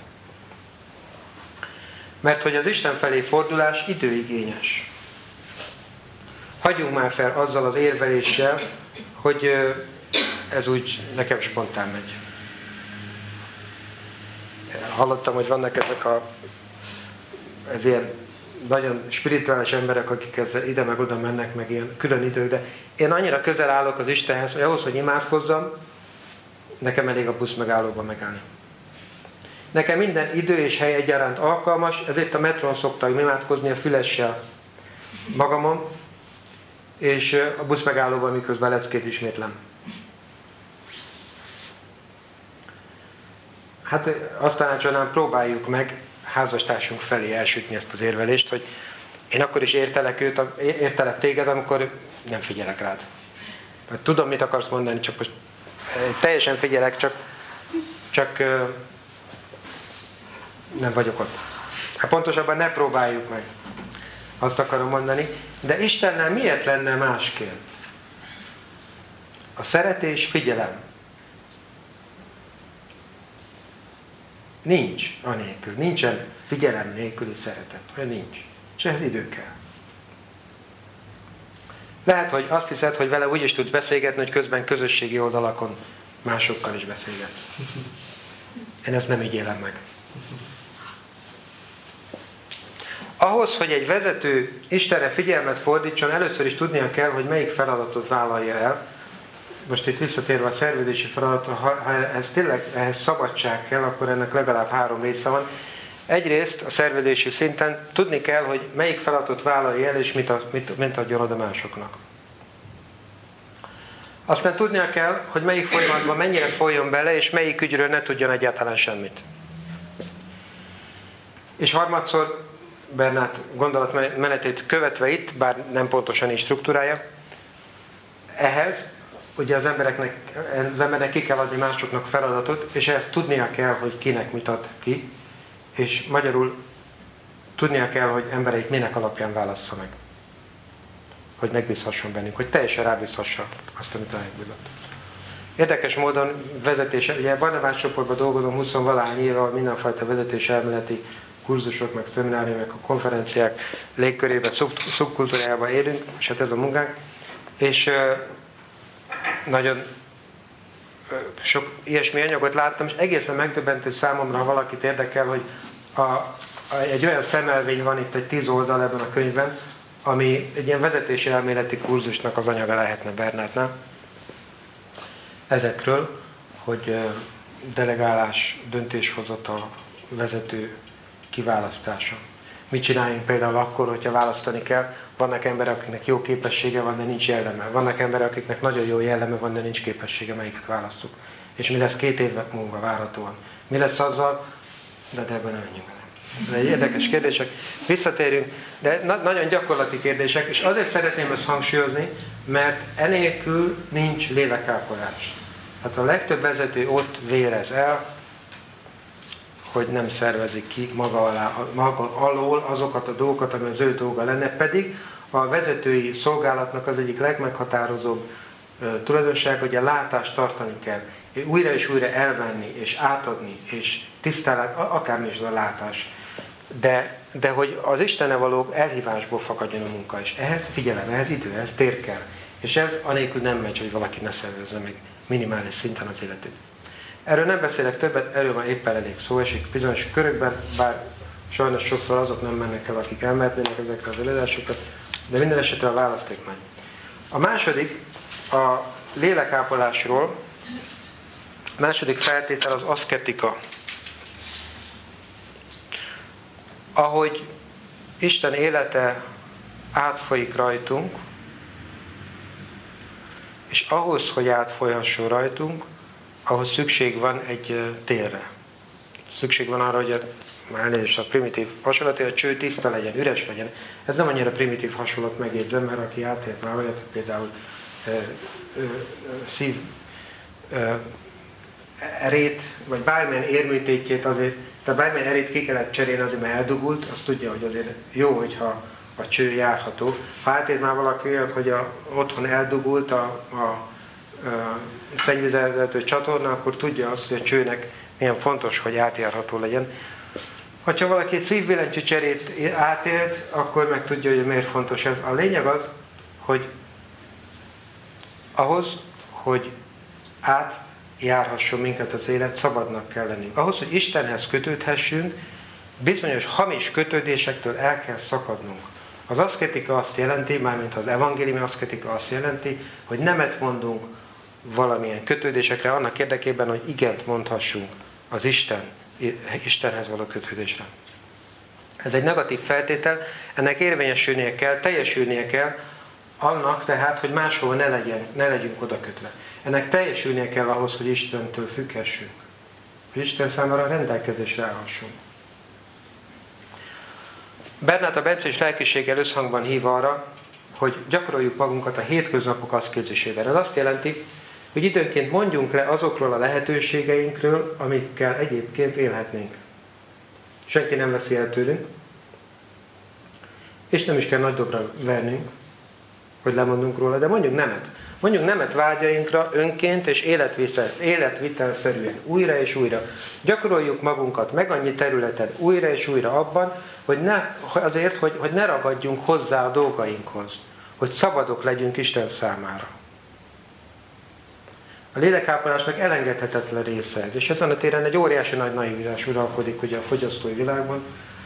A: Mert hogy az Isten felé fordulás időigényes. Hagyjunk már fel azzal az érveléssel, hogy ez úgy nekem spontán megy. Hallottam, hogy vannak ez ilyen nagyon spirituális emberek, akik ezzel ide meg oda mennek, meg ilyen külön idők, de én annyira közel állok az Istenhez, hogy ahhoz, hogy imádkozzam, nekem elég a buszmegállóban megállni. Nekem minden idő és hely egyaránt alkalmas, ezért a metron szoktam imádkozni a fülessel magamon, és a buszmegállóban miközben leckét ismétlem. Hát azt tanácsolnám, próbáljuk meg házastársunk felé elsütni ezt az érvelést, hogy én akkor is értelek téged, amikor nem figyelek rád. Vagy tudom, mit akarsz mondani, csak most teljesen figyelek, csak nem vagyok ott. Hát pontosabban ne próbáljuk meg. Azt akarom mondani. De Istennel miért lenne másként? A szeretés, figyelem. Nincs anélkül. Nincsen figyelem nélküli szeretet. Mert nincs. És ehhez idő kell. Lehet, hogy azt hiszed, hogy vele úgy is tudsz beszélgetni, hogy közben közösségi oldalakon másokkal is beszélgetsz. Én ezt nem így élem meg. Ahhoz, hogy egy vezető Istenre figyelmet fordítson, először is tudnia kell, hogy melyik feladatot vállalja el. Most itt visszatérve a szervezési feladatra, ha ez tényleg ehhez szabadság kell, akkor ennek legalább 3 része van. Egyrészt a szervezési szinten tudni kell, hogy melyik feladatot vállalja el, és mit adjon oda másoknak. Aztán tudnia kell, hogy melyik folyamatban mennyire folyjon bele, és melyik ügyről ne tudjon egyáltalán semmit. És harmadszor, Bernát gondolatmenetét követve itt, bár nem pontosan így struktúrája, ehhez ugye az embernek ki kell adni másoknak feladatot, és ehhez tudnia kell, hogy kinek mit ad ki, és magyarul tudnia kell, hogy embereit minek alapján válassza meg. Hogy megbízhasson bennünk, hogy teljesen rábízhassa azt, amit elbízott. Érdekes módon vezetése, ugye Barnabás csoportban dolgozom 20-valahány éve, mindenfajta vezetés elméleti kurzusok, meg szemináriumok, meg a konferenciák légkörében, szubkultúrájában élünk, és hát ez a munkánk. És nagyon sok ilyesmi anyagot láttam, és egészen megdöbbentő számomra, ha valakit érdekel, hogy egy olyan szemelvény van itt, egy 10 oldal ebben a könyvben, ami egy ilyen vezetési elméleti kurzusnak az anyaga lehetne Bernátnál. Ezekről, hogy delegálás, döntéshozatal, vezető kiválasztása. Mit csináljunk például akkor, hogyha választani kell? Vannak emberek, akiknek jó képessége van, de nincs jelleme. Vannak emberek, akiknek nagyon jó jelleme van, de nincs képessége, melyiket választjuk. És mi lesz 2 év múlva várhatóan? Mi lesz azzal? De ebben nem menjünk bele. Ez egy érdekes kérdések. Visszatérünk, de nagyon gyakorlati kérdések, és azért szeretném ezt hangsúlyozni, mert enélkül nincs lélekápolás. Hát a legtöbb vezető ott vérez el, hogy nem szervezik ki maga alól azokat a dolgokat, ami az ő dolga lenne, pedig a vezetői szolgálatnak az egyik legmeghatározóbb tulajdonság, hogy a látást tartani kell. Újra és újra elvenni, és átadni, és tisztán, akármi is a látás. De hogy az Istennel való elhívásból fakadjon a munka, és ehhez figyelem, ehhez idő, ehhez tér kell. És ez anélkül nem megy, hogy valaki ne szervezze meg minimális szinten az életét. Erről nem beszélek többet, erről már éppen elég szó esik bizonyos körökben, bár sajnos sokszor azok nem mennek el, akik elmehetnének ezekre az előadásokat, de minden esetre a választékmány. A második, a lélekápolásról, a második feltétel az aszketika. Ahogy Isten élete átfolyik rajtunk, és ahhoz, hogy átfolyhasson rajtunk, ahhoz szükség van egy térre. Szükség van arra, hogy elnézést a primitív hasonlat, hogy a cső tiszta legyen, üres legyen. Ez nem annyira primitív hasonlat, megjegyzem, mert aki átélt már olyat, például szív erét, vagy bármilyen érműtétjét azért, tehát bármilyen erét ki kellett cserélni azért, mert eldugult, azt tudja, hogy azért jó, hogyha a cső járható. Ha átélt már valaki olyat, hogy otthon eldugult a szennyvízelvezető csatorna, akkor tudja azt, hogy a csőnek milyen fontos, hogy átjárható legyen. Ha valaki egy szívbillentyű cserét átélt, akkor meg tudja, hogy miért fontos ez. A lényeg az, hogy ahhoz, hogy átjárhasson minket az élet, szabadnak kell lenni. Ahhoz, hogy Istenhez kötődhessünk, bizonyos hamis kötődésektől el kell szakadnunk. Az aszketika azt jelenti, mármint az evangéliumi aszketika azt jelenti, hogy nemet mondunk valamilyen kötődésekre, annak érdekében, hogy igent mondhassunk az Istenhez való kötődésre. Ez egy negatív feltétel, ennek érvényesülnie kell, teljesülnie kell, annak tehát, hogy máshova ne legyünk oda kötve. Ennek teljesülnie kell ahhoz, hogy Istentől függhessünk. Hogy Isten számára rendelkezésre állhassunk. Bernát bencés lelkiséggel összhangban hív arra, hogy gyakoroljuk magunkat a hétköznapok aszkézisében. Ez azt jelenti, hogy időnként mondjunk le azokról a lehetőségeinkről, amikkel egyébként élhetnénk. Senki nem veszi el tőlünk, és nem is kell nagy dobra vernünk, hogy lemondunk róla, de mondjuk nemet. Mondjuk nemet vágyainkra önként és életvitelszerűen, újra és újra. Gyakoroljuk magunkat meg annyi területen, újra és újra abban, hogy ne ragadjunk hozzá a dolgainkhoz, hogy szabadok legyünk Isten számára. A lélekápolásnak elengedhetetlen része ez, és ezen a téren egy óriási nagy naivitás uralkodik ugye a fogyasztói világban,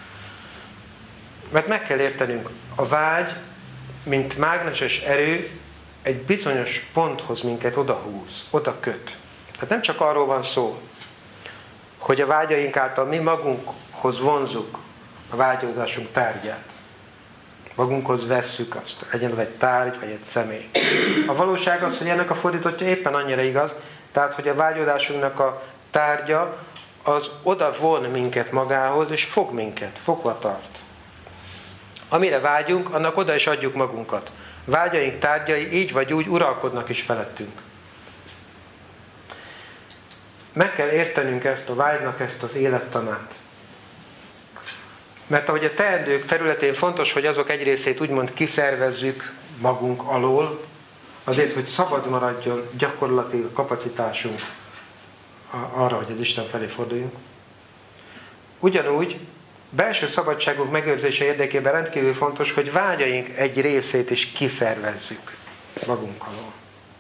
A: mert meg kell értenünk, a vágy, mint mágneses erő, egy bizonyos ponthoz minket odahúz, oda köt. Tehát nem csak arról van szó, hogy a vágyaink által mi magunkhoz vonzuk a vágyódásunk tárgyát. Magunkhoz vesszük azt, legyen az egy tárgy, vagy egy személy. A valóság az, hogy ennek a fordítottja éppen annyira igaz, tehát, hogy a vágyódásunknak a tárgya az oda von minket magához, és fog minket, fogva tart. Amire vágyunk, annak oda is adjuk magunkat. Vágyaink tárgyai így vagy úgy uralkodnak is felettünk. Meg kell értenünk ezt a vágynak, ezt az élettanát. Mert ahogy a teendők területén fontos, hogy azok egy részét úgymond kiszervezzük magunk alól, azért, hogy szabad maradjon gyakorlati kapacitásunk arra, hogy az Isten felé forduljunk. Ugyanúgy belső szabadságunk megőrzése érdekében rendkívül fontos, hogy vágyaink egy részét is kiszervezzük magunk alól.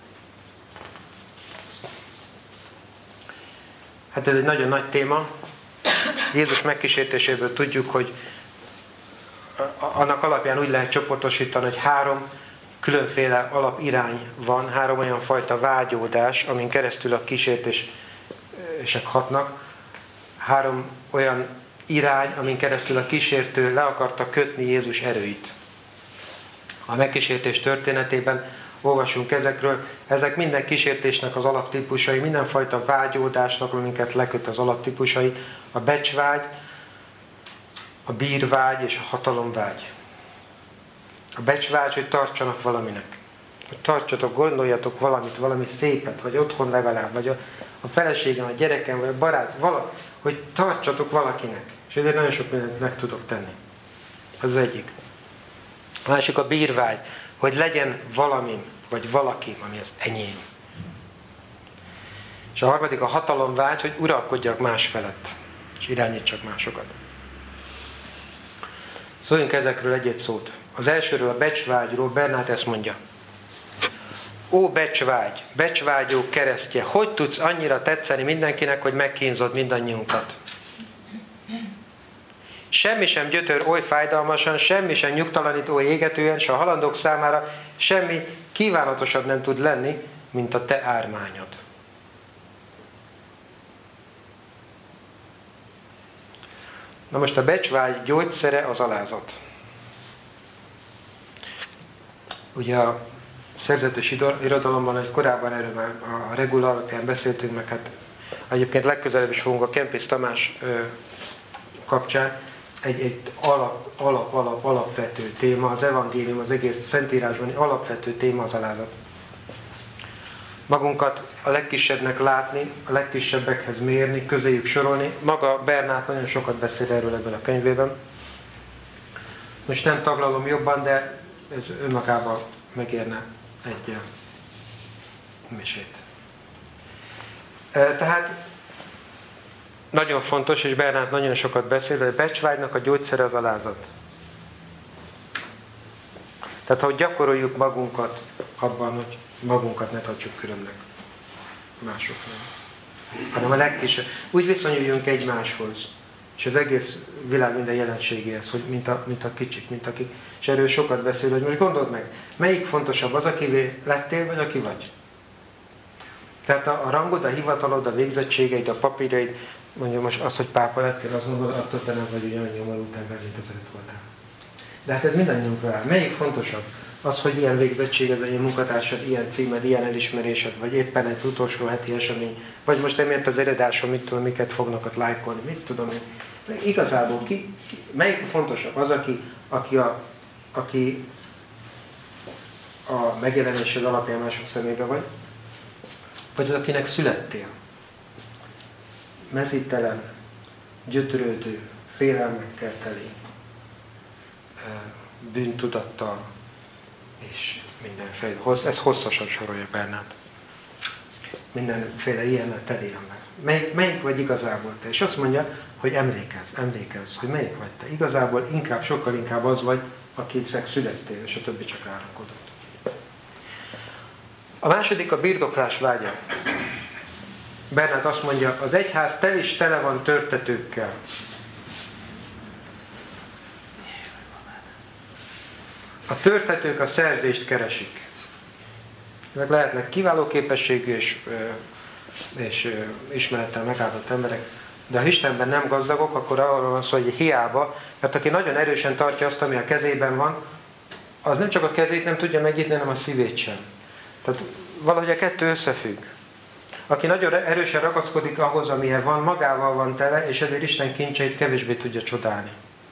A: Hát ez egy nagyon nagy téma. Jézus megkísértéséből tudjuk, hogy annak alapján úgy lehet csoportosítani, hogy 3 különféle alapirány van, 3 olyan fajta vágyódás, amin keresztül a kísértések hatnak, 3 olyan irány, amin keresztül a kísértő le akarta kötni Jézus erőit. A megkísértés történetében olvasunk ezekről, ezek minden kísértésnek az alaptípusai, mindenfajta vágyódásnak, amiket leköt az alaptípusai, a becsvágy, a bírvágy és a hatalomvágy. A becsvágy, hogy tartsanak valaminek. Hogy tartsatok, gondoljatok valamit, valami szépet, vagy otthon legalább, vagy a feleségem, a gyerekem, vagy a barát, hogy tartsatok valakinek. És ezért nagyon sok mindent meg tudok tenni. Ez az egyik. A másik a bírvágy, hogy legyen valamim, vagy valaki, ami az enyém. És a harmadik a hatalomvágy, hogy uralkodjak más felett, és irányítsak másokat. Szóljunk ezekről egy szót. Az elsőről, a becsvágyról Bernát ezt mondja. Ó becsvágy, becsvágyó keresztje, hogy tudsz annyira tetszeni mindenkinek, hogy megkínzod mindannyiunkat? Semmi sem gyötör oly fájdalmasan, semmi sem nyugtalanít oly égetően, s a halandók számára semmi kívánatosabb nem tud lenni, mint a te ármányod. Na most a becsvágy gyógyszere az alázat. Ugye a szerzetes irodalomban, hogy korábban erről már a regula alapján beszéltünk, meg hát egyébként legközelebb is fogunk a Kempis Tamás kapcsán egy alapvető téma, az evangélium, az egész Szentírásban egy alapvető téma az alázat. Magunkat a legkisebbnek látni, a legkisebbekhez mérni, közéjük sorolni. Maga Bernát nagyon sokat beszél erről ebben a könyvében. Most nem taglalom jobban, de ez önmagában megérne egy misét. Tehát nagyon fontos, és Bernát nagyon sokat beszél, de a becsvágynak a gyógyszere az alázat. Tehát, hogy gyakoroljuk magunkat abban, hogy magunkat ne tartsuk különnek másoknak, hanem a legkisebb. Úgy viszonyuljunk egymáshoz, és az egész világ minden jelenségéhez, hogy mint a kicsik, mint akik. És erről sokat beszél, hogy most gondold meg, melyik fontosabb, az, akivé lettél, vagy aki vagy? Tehát a rangod, a hivatalod, a végzettségeid, a papírjaid, mondjuk most az, hogy pápa lettél, azt mondod, attól te nem vagy ugyanannyi nyomorult ember, mint az előtt voltál. De hát ez mindannyiunkra áll. Melyik fontosabb? Az, hogy ilyen végzettséged, vagy ilyen munkatársad, ilyen címed, ilyen elismerésed, vagy éppen egy utolsó heti esemény, vagy most emiatt az eredáson, mit tudom, miket fognak ott lájkolni, mit tudom én. Igazából melyik fontosabb? Az, aki a megjelenésed alapján mások szemébe vagy az, akinek születtél? Mezítelen, gyötrődő, félelmekkel teli, bűntudattal, és mindenféle. Ez hosszasan sorolja Bernát. Mindenféle ilyennel teli ember. Melyik vagy igazából te? És azt mondja, hogy emlékezz, hogy melyik vagy te. Igazából sokkal inkább az vagy, akinek születtél, és a többi csak rárakodott. A második a birtoklás vágya. Bernát azt mondja, az egyház tele van törtetőkkel. A törtetők a szerzést keresik. Ezek lehetnek kiváló képességű és ismerettel megáldott emberek, de ha Istenben nem gazdagok, akkor arról van szó, hogy hiába, mert aki nagyon erősen tartja azt, ami a kezében van, az nem csak a kezét nem tudja megnyitni, hanem a szívét sem. Tehát valahogy a kettő összefügg. Aki nagyon erősen ragaszkodik ahhoz, amilyen van, magával van tele, és ezért Isten kincseit kevésbé tudja csodálni.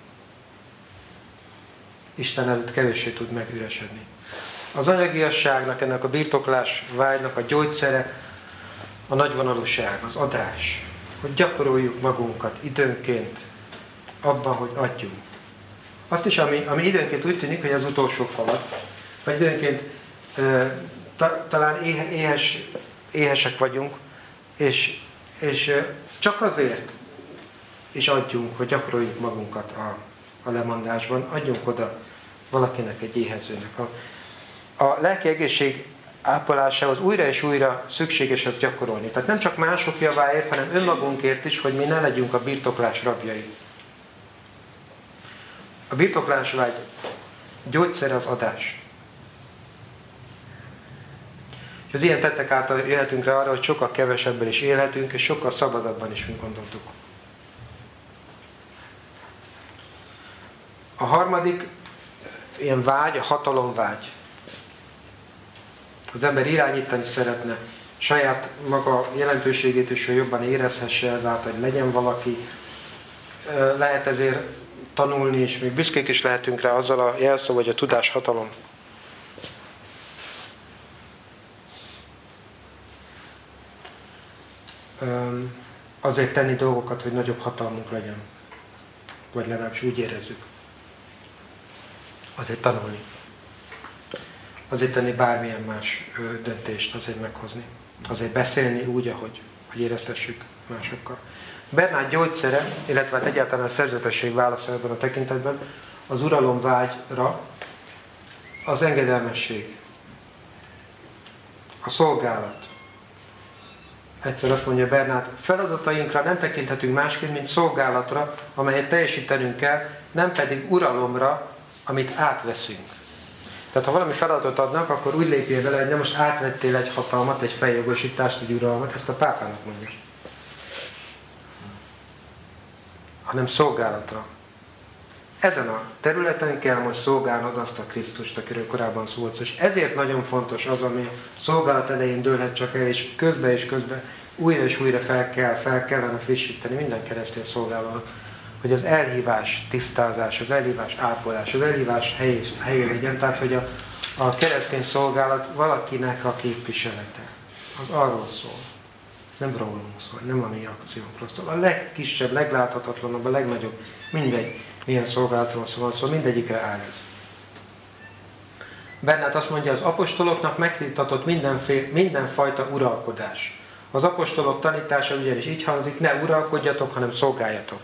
A: Isten előtt kevéssé tud megüresedni. Az anyagiasságnak, ennek a birtoklás vágynak a gyógyszere, a nagyvonalúság, az adás. Hogy gyakoroljuk magunkat időnként abban, hogy adjunk. Azt is, ami időnként úgy tűnik, hogy az utolsó falat, vagy időnként talán éhesek vagyunk, és csak azért is adjunk, hogy gyakoroljuk magunkat a lemondásban, adjunk oda valakinek, egy éhezőnek. A lelki egészség ápolásához újra és újra szükséges ezt gyakorolni. Tehát nem csak mások javáért, hanem önmagunkért is, hogy mi ne legyünk a birtoklás rabjai. A birtoklás vágy gyógyszere az adás. És az ilyen tettek által jöhetünk rá arra, hogy sokkal kevesebben is élhetünk, és sokkal szabadabban is, mint gondoltuk. A harmadik ilyen vágy, a hatalomvágy. Az ember irányítani szeretne, saját maga jelentőségét is jobban érezhesse ezáltal, hogy legyen valaki. Lehet ezért tanulni, és még büszkék is lehetünk rá azzal a jelszó, vagy a tudás hatalom. Azért tenni dolgokat, hogy nagyobb hatalmunk legyen. Vagy legalábbis úgy érezzük. azért tanulni. Azért tenni bármilyen más döntést, azért meghozni. Azért beszélni úgy, hogy éreztessük másokkal. Bernát gyógyszere, illetve hát egyáltalán a szerzetesség válasza ebben a tekintetben az uralomvágyra az engedelmesség, a szolgálat. Egyszer azt mondja Bernát, feladatainkra nem tekinthetünk másként, mint szolgálatra, amelyet teljesítenünk kell, nem pedig uralomra, amit átveszünk. Tehát ha valami feladatot adnak, akkor úgy lépjél vele, hogy nem most átvettél egy hatalmat, egy feljogosítást, egy uralmat, ezt a pápának mondja. Hanem szolgálatra. Ezen a területen kell most szolgálnod azt a Krisztust, akiről korábban szólt. És ezért nagyon fontos az, ami szolgálat elején dőlhet csak el, és közben újra és újra fel kellene frissíteni minden keresztény szolgálónak, hogy az elhívás tisztázás, az elhívás ápolás, az elhívás helyén legyen, tehát hogy a keresztény szolgálat valakinek a képviselete. Az arról szól. Nem rólunk szól, nem a mi akciónkról szól. A legkisebb, legláthatatlanebb, a legnagyobb, mindegy, milyen szolgálatról szól, mindegyikre áll ez. Bernát azt mondja, az apostoloknak megtiltatott mindenfajta uralkodás. Az apostolok tanítása ugyanis így hangzik, ne uralkodjatok, hanem szolgáljatok.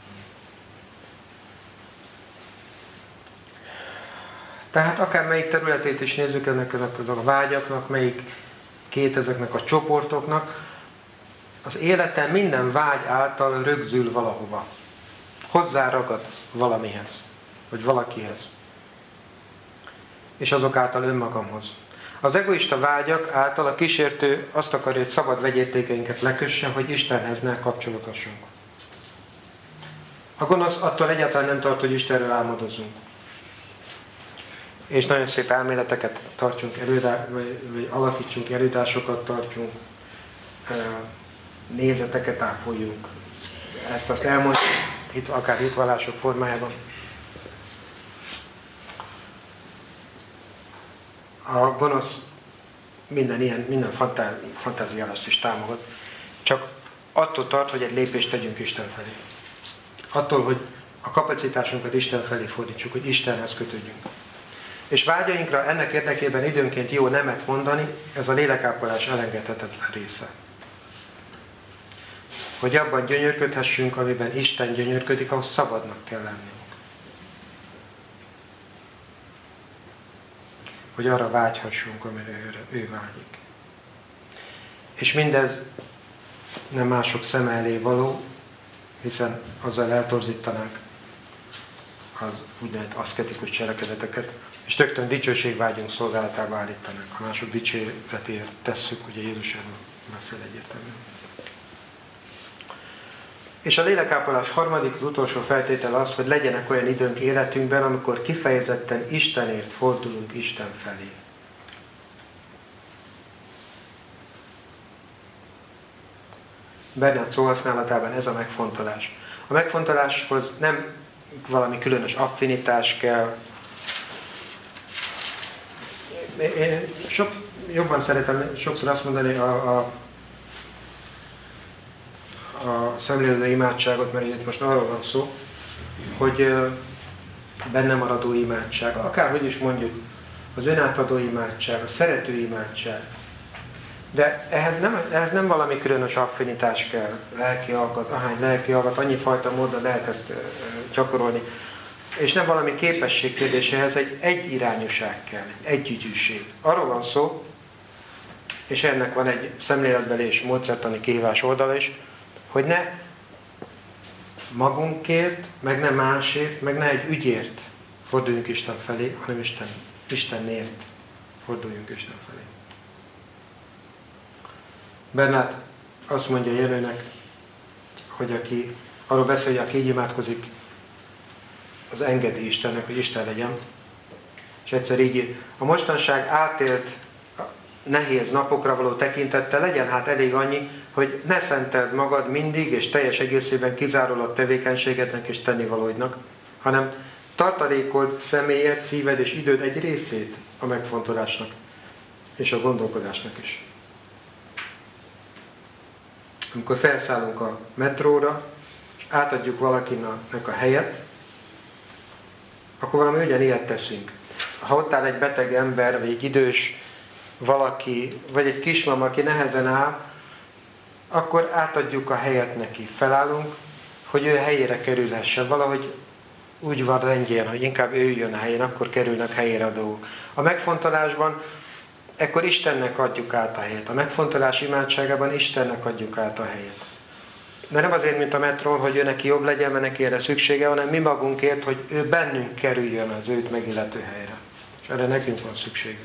A: Tehát akármelyik területét is nézzük ennek a vágyaknak, melyik ezeknek a csoportoknak, az életen minden vágy által rögzül valahova. Hozzáragad valamihez, vagy valakihez. És azok által önmagamhoz. Az egoista vágyak által a kísértő azt akarja, hogy szabad vegyértékeinket lekössen, hogy Istenhez ne kapcsolódhassunk. A gonosz attól egyáltalán nem tart, hogy Istenről álmodozunk. És nagyon szép elméleteket tartsunk, vagy alakítsunk, előadásokat tartsunk, nézeteket ápoljunk. Ezt elmondjuk, akár hitvallások formájában. A gonosz minden fantáziálást is támogat. Csak attól tart, hogy egy lépést tegyünk Isten felé. Attól, hogy a kapacitásunkat Isten felé fordítsuk, hogy Istenhez kötődjünk. És vágyainkra ennek érdekében időnként jó nemet mondani, ez a lélekápolás elengedhetetlen része. Hogy abban gyönyörködhessünk, amiben Isten gyönyörködik, ahhoz szabadnak kell lennünk. Hogy arra vágyhassunk, amire ő vágyik. És mindez nem mások szeme elé való, hiszen azzal eltorzítanánk az úgynevezett aszketikus cselekedeteket, és rögtön dicsőségvágyunk szolgálatába állítanánk. Ha mások dicséretért tesszük, ugye Jézus erről beszél egyértelműen. És a lélekápolás harmadik, az utolsó feltétel az, hogy legyenek olyan időnk életünkben, amikor kifejezetten Istenért fordulunk Isten felé. Bernát szóhasználatában ez a megfontolás. A megfontoláshoz nem valami különös affinitás kell. Én jobban szeretem sokszor azt mondani a szemlélő imádságot, mert itt most arról van szó, hogy benne maradó imádság, akárhogy is mondjuk, az önátadó imádság, a szerető imádság. De ehhez nem valami különös affinitás kell, ahány lelki alkat, annyi fajta módon lehet ezt gyakorolni. És nem valami képesség kérdése, ehhez egy irányúság kell, egy együgyűség. Arról van szó, és ennek van egy szemléletbeli és módszertani kihívás oldala is, hogy ne magunkért, meg ne másért, meg ne egy ügyért forduljunk Isten felé, hanem Istenért forduljunk Isten felé. Bernát azt mondja Jenőnek, hogy arról beszél, hogy aki így imádkozik, az engedi Istennek, hogy Isten legyen. És egyszer így a mostanság átélt nehéz napokra való tekintettel legyen hát elég annyi, hogy ne szenteld magad mindig és teljes egészében kizárólag tevékenységednek és tennivalóidnak, hanem tartalékold személyed, szíved és időd egy részét a megfontolásnak és a gondolkodásnak is. Amikor felszállunk a metróra, és átadjuk valakinek a helyet, akkor valami ugyanilyet teszünk. Ha ott áll egy beteg ember, vagy egy idős valaki, vagy egy kismama, aki nehezen áll, akkor átadjuk a helyet neki. Felállunk, hogy ő helyére kerülhessen. Valahogy úgy van rendjén, hogy inkább ő jön a helyén, akkor kerülnek helyére a dolgok. A megfontolásban ekkor Istennek adjuk át a helyet. A megfontolás imádságában Istennek adjuk át a helyet. De nem azért, mint a metron, hogy ő neki jobb legyen, mert neki erre szüksége, hanem mi magunkért, hogy ő bennünk kerüljön az őt megillető helyre. És erre nekünk van szükségünk.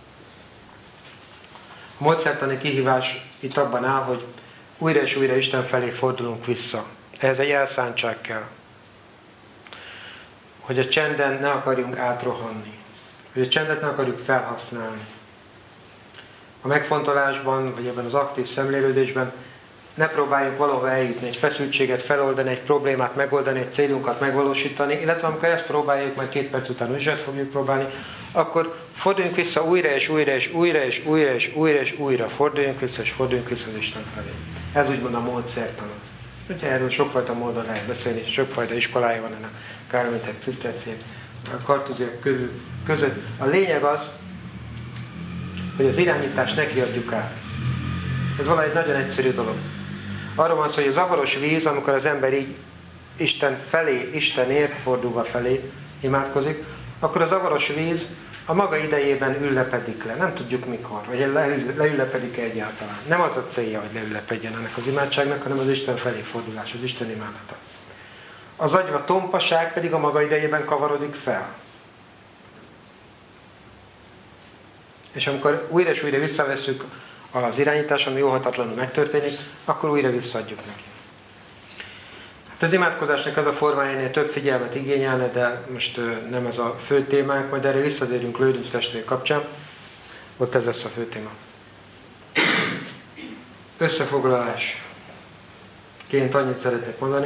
A: A módszertani kihívás itt abban áll, hogy újra és újra Isten felé fordulunk vissza. Ehhez egy elszántság kell. Hogy a csenden ne akarjunk átrohanni. Hogy a csendet ne akarjuk felhasználni. A megfontolásban, vagy ebben az aktív szemlélődésben ne próbáljuk valahova eljutni, egy feszültséget feloldani, egy problémát megoldani, egy célunkat megvalósítani, illetve amikor ezt próbáljuk, majd 2 perc után úgyis ezt fogjuk próbálni, akkor forduljunk vissza újra és újra és újra és újra és újra és újra. Forduljunk vissza és forduljunk vissza az Isten felé. Ez úgymond a módszertan. Ugye erről sokfajta módon lehet beszélni, sokfajta iskolája van ennek, kármentek, ciszterciek, a kartúziak között. A lényeg az, hogy az irányítást neki adjuk át. Ez valahogy nagyon egyszerű dolog. Arról van szó, hogy a zavaros víz, amikor az ember így Isten felé, Istenért fordulva felé imádkozik, akkor a zavaros víz a maga idejében üllepedik le. Nem tudjuk mikor, vagy leüllepedik-e egyáltalán. Nem az a célja, hogy leüllepedjen ennek az imádságnak, hanem az Isten felé fordulás, az Isten imádata. Az agyva tompaság pedig a maga idejében kavarodik fel. És amikor újra és újra visszavesszük az irányítás, ami óhatatlanul megtörténik, akkor újra visszaadjuk neki. Hát az imádkozásnak az a formájánél több figyelmet igényelne, de most nem ez a fő témánk, majd erre visszatérünk Lőrinc testvér kapcsán. Ott ez lesz a fő téma. Összefoglalásként annyit szeretnék mondani,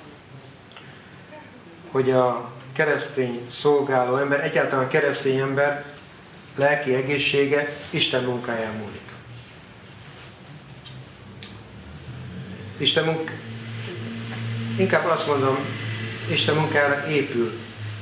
A: hogy a keresztény szolgáló ember, egyáltalán a keresztény ember lelki egészsége Isten munkáján múlik. Inkább azt mondom, Isten munkára épül.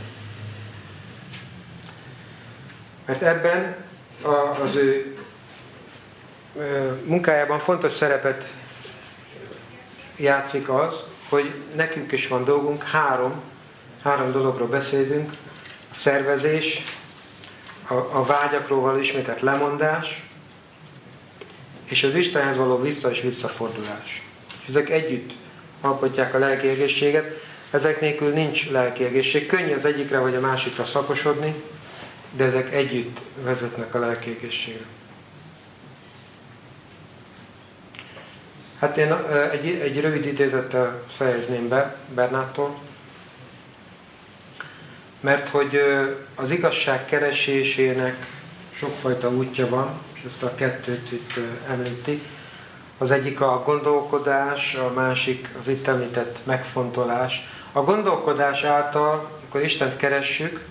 A: Mert ebben az ő munkájában fontos szerepet játszik az, hogy nekünk is van dolgunk, három dologról beszélünk, a szervezés, a vágyakról való ismételt lemondás, és az Istenhez való vissza és visszafordulás. És ezek együtt alkotják a lelki egészséget, ezek nélkül nincs lelki egészség. Könnyű az egyikre vagy a másikra szakosodni, de ezek együtt vezetnek a lelki egészségre. Hát én egy rövid idézettel fejezném be Bernától, mert hogy az igazság keresésének sokfajta útja van, és ezt a kettőt itt említi. Az egyik a gondolkodás, a másik az itt említett megfontolás. A gondolkodás által, amikor Istent keressük,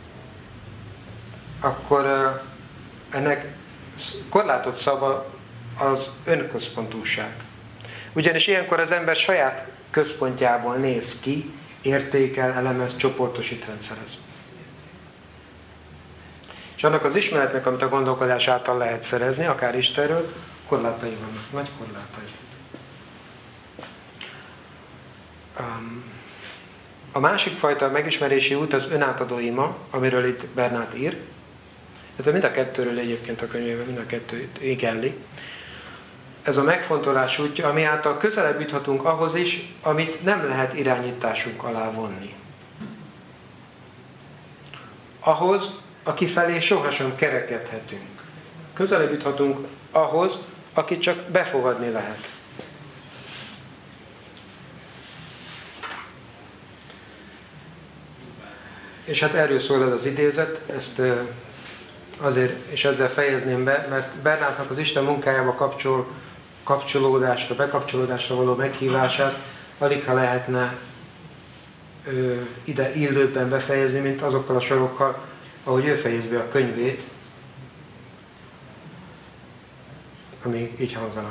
A: akkor ennek korlátot szab az önközpontúság. Ugyanis ilyenkor az ember saját központjából néz ki, értékel, elemez, csoportosít, rendszerez. És annak az ismeretnek, amit a gondolkodás által lehet szerezni, akár Istenről, korlátai vannak, nagy korlátai. A másik fajta megismerési út az önátadó ima, amiről itt Bernát ír. Ez mind a kettőről egyébként a könyvében, mind a kettőt igenli. Ez a megfontolás útja, ami által közelebb juthatunk ahhoz is, amit nem lehet irányításunk alá vonni. Ahhoz, akifelé sohasem kerekedhetünk. Közelebb juthatunk ahhoz, akit csak befogadni lehet. És hát erről szól ez az idézet, ezt azért, és ezzel fejezném be, mert Bernátnak az Isten munkájába bekapcsolódásra való meghívását aligha lehetne ide illőbben befejezni, mint azokkal a sorokkal, ahogy ő fejez be a könyvét, ami így hangzanak.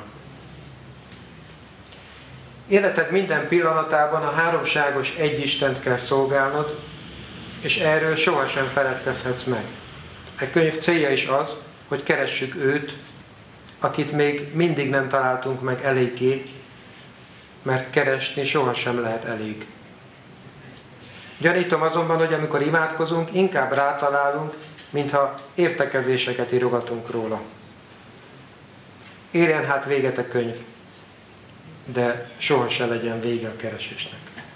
A: Életed minden pillanatában a háromságos egy Istent kell szolgálnod, És erről sohasem feledkezhetsz meg. A könyv célja is az, hogy keressük őt, akit még mindig nem találtunk meg eléggé, mert keresni sohasem lehet elég. Gyanítom azonban, hogy amikor imádkozunk, inkább rátalálunk, mintha értekezéseket írogatunk róla. Érjen hát véget a könyv, de soha se legyen vége a keresésnek.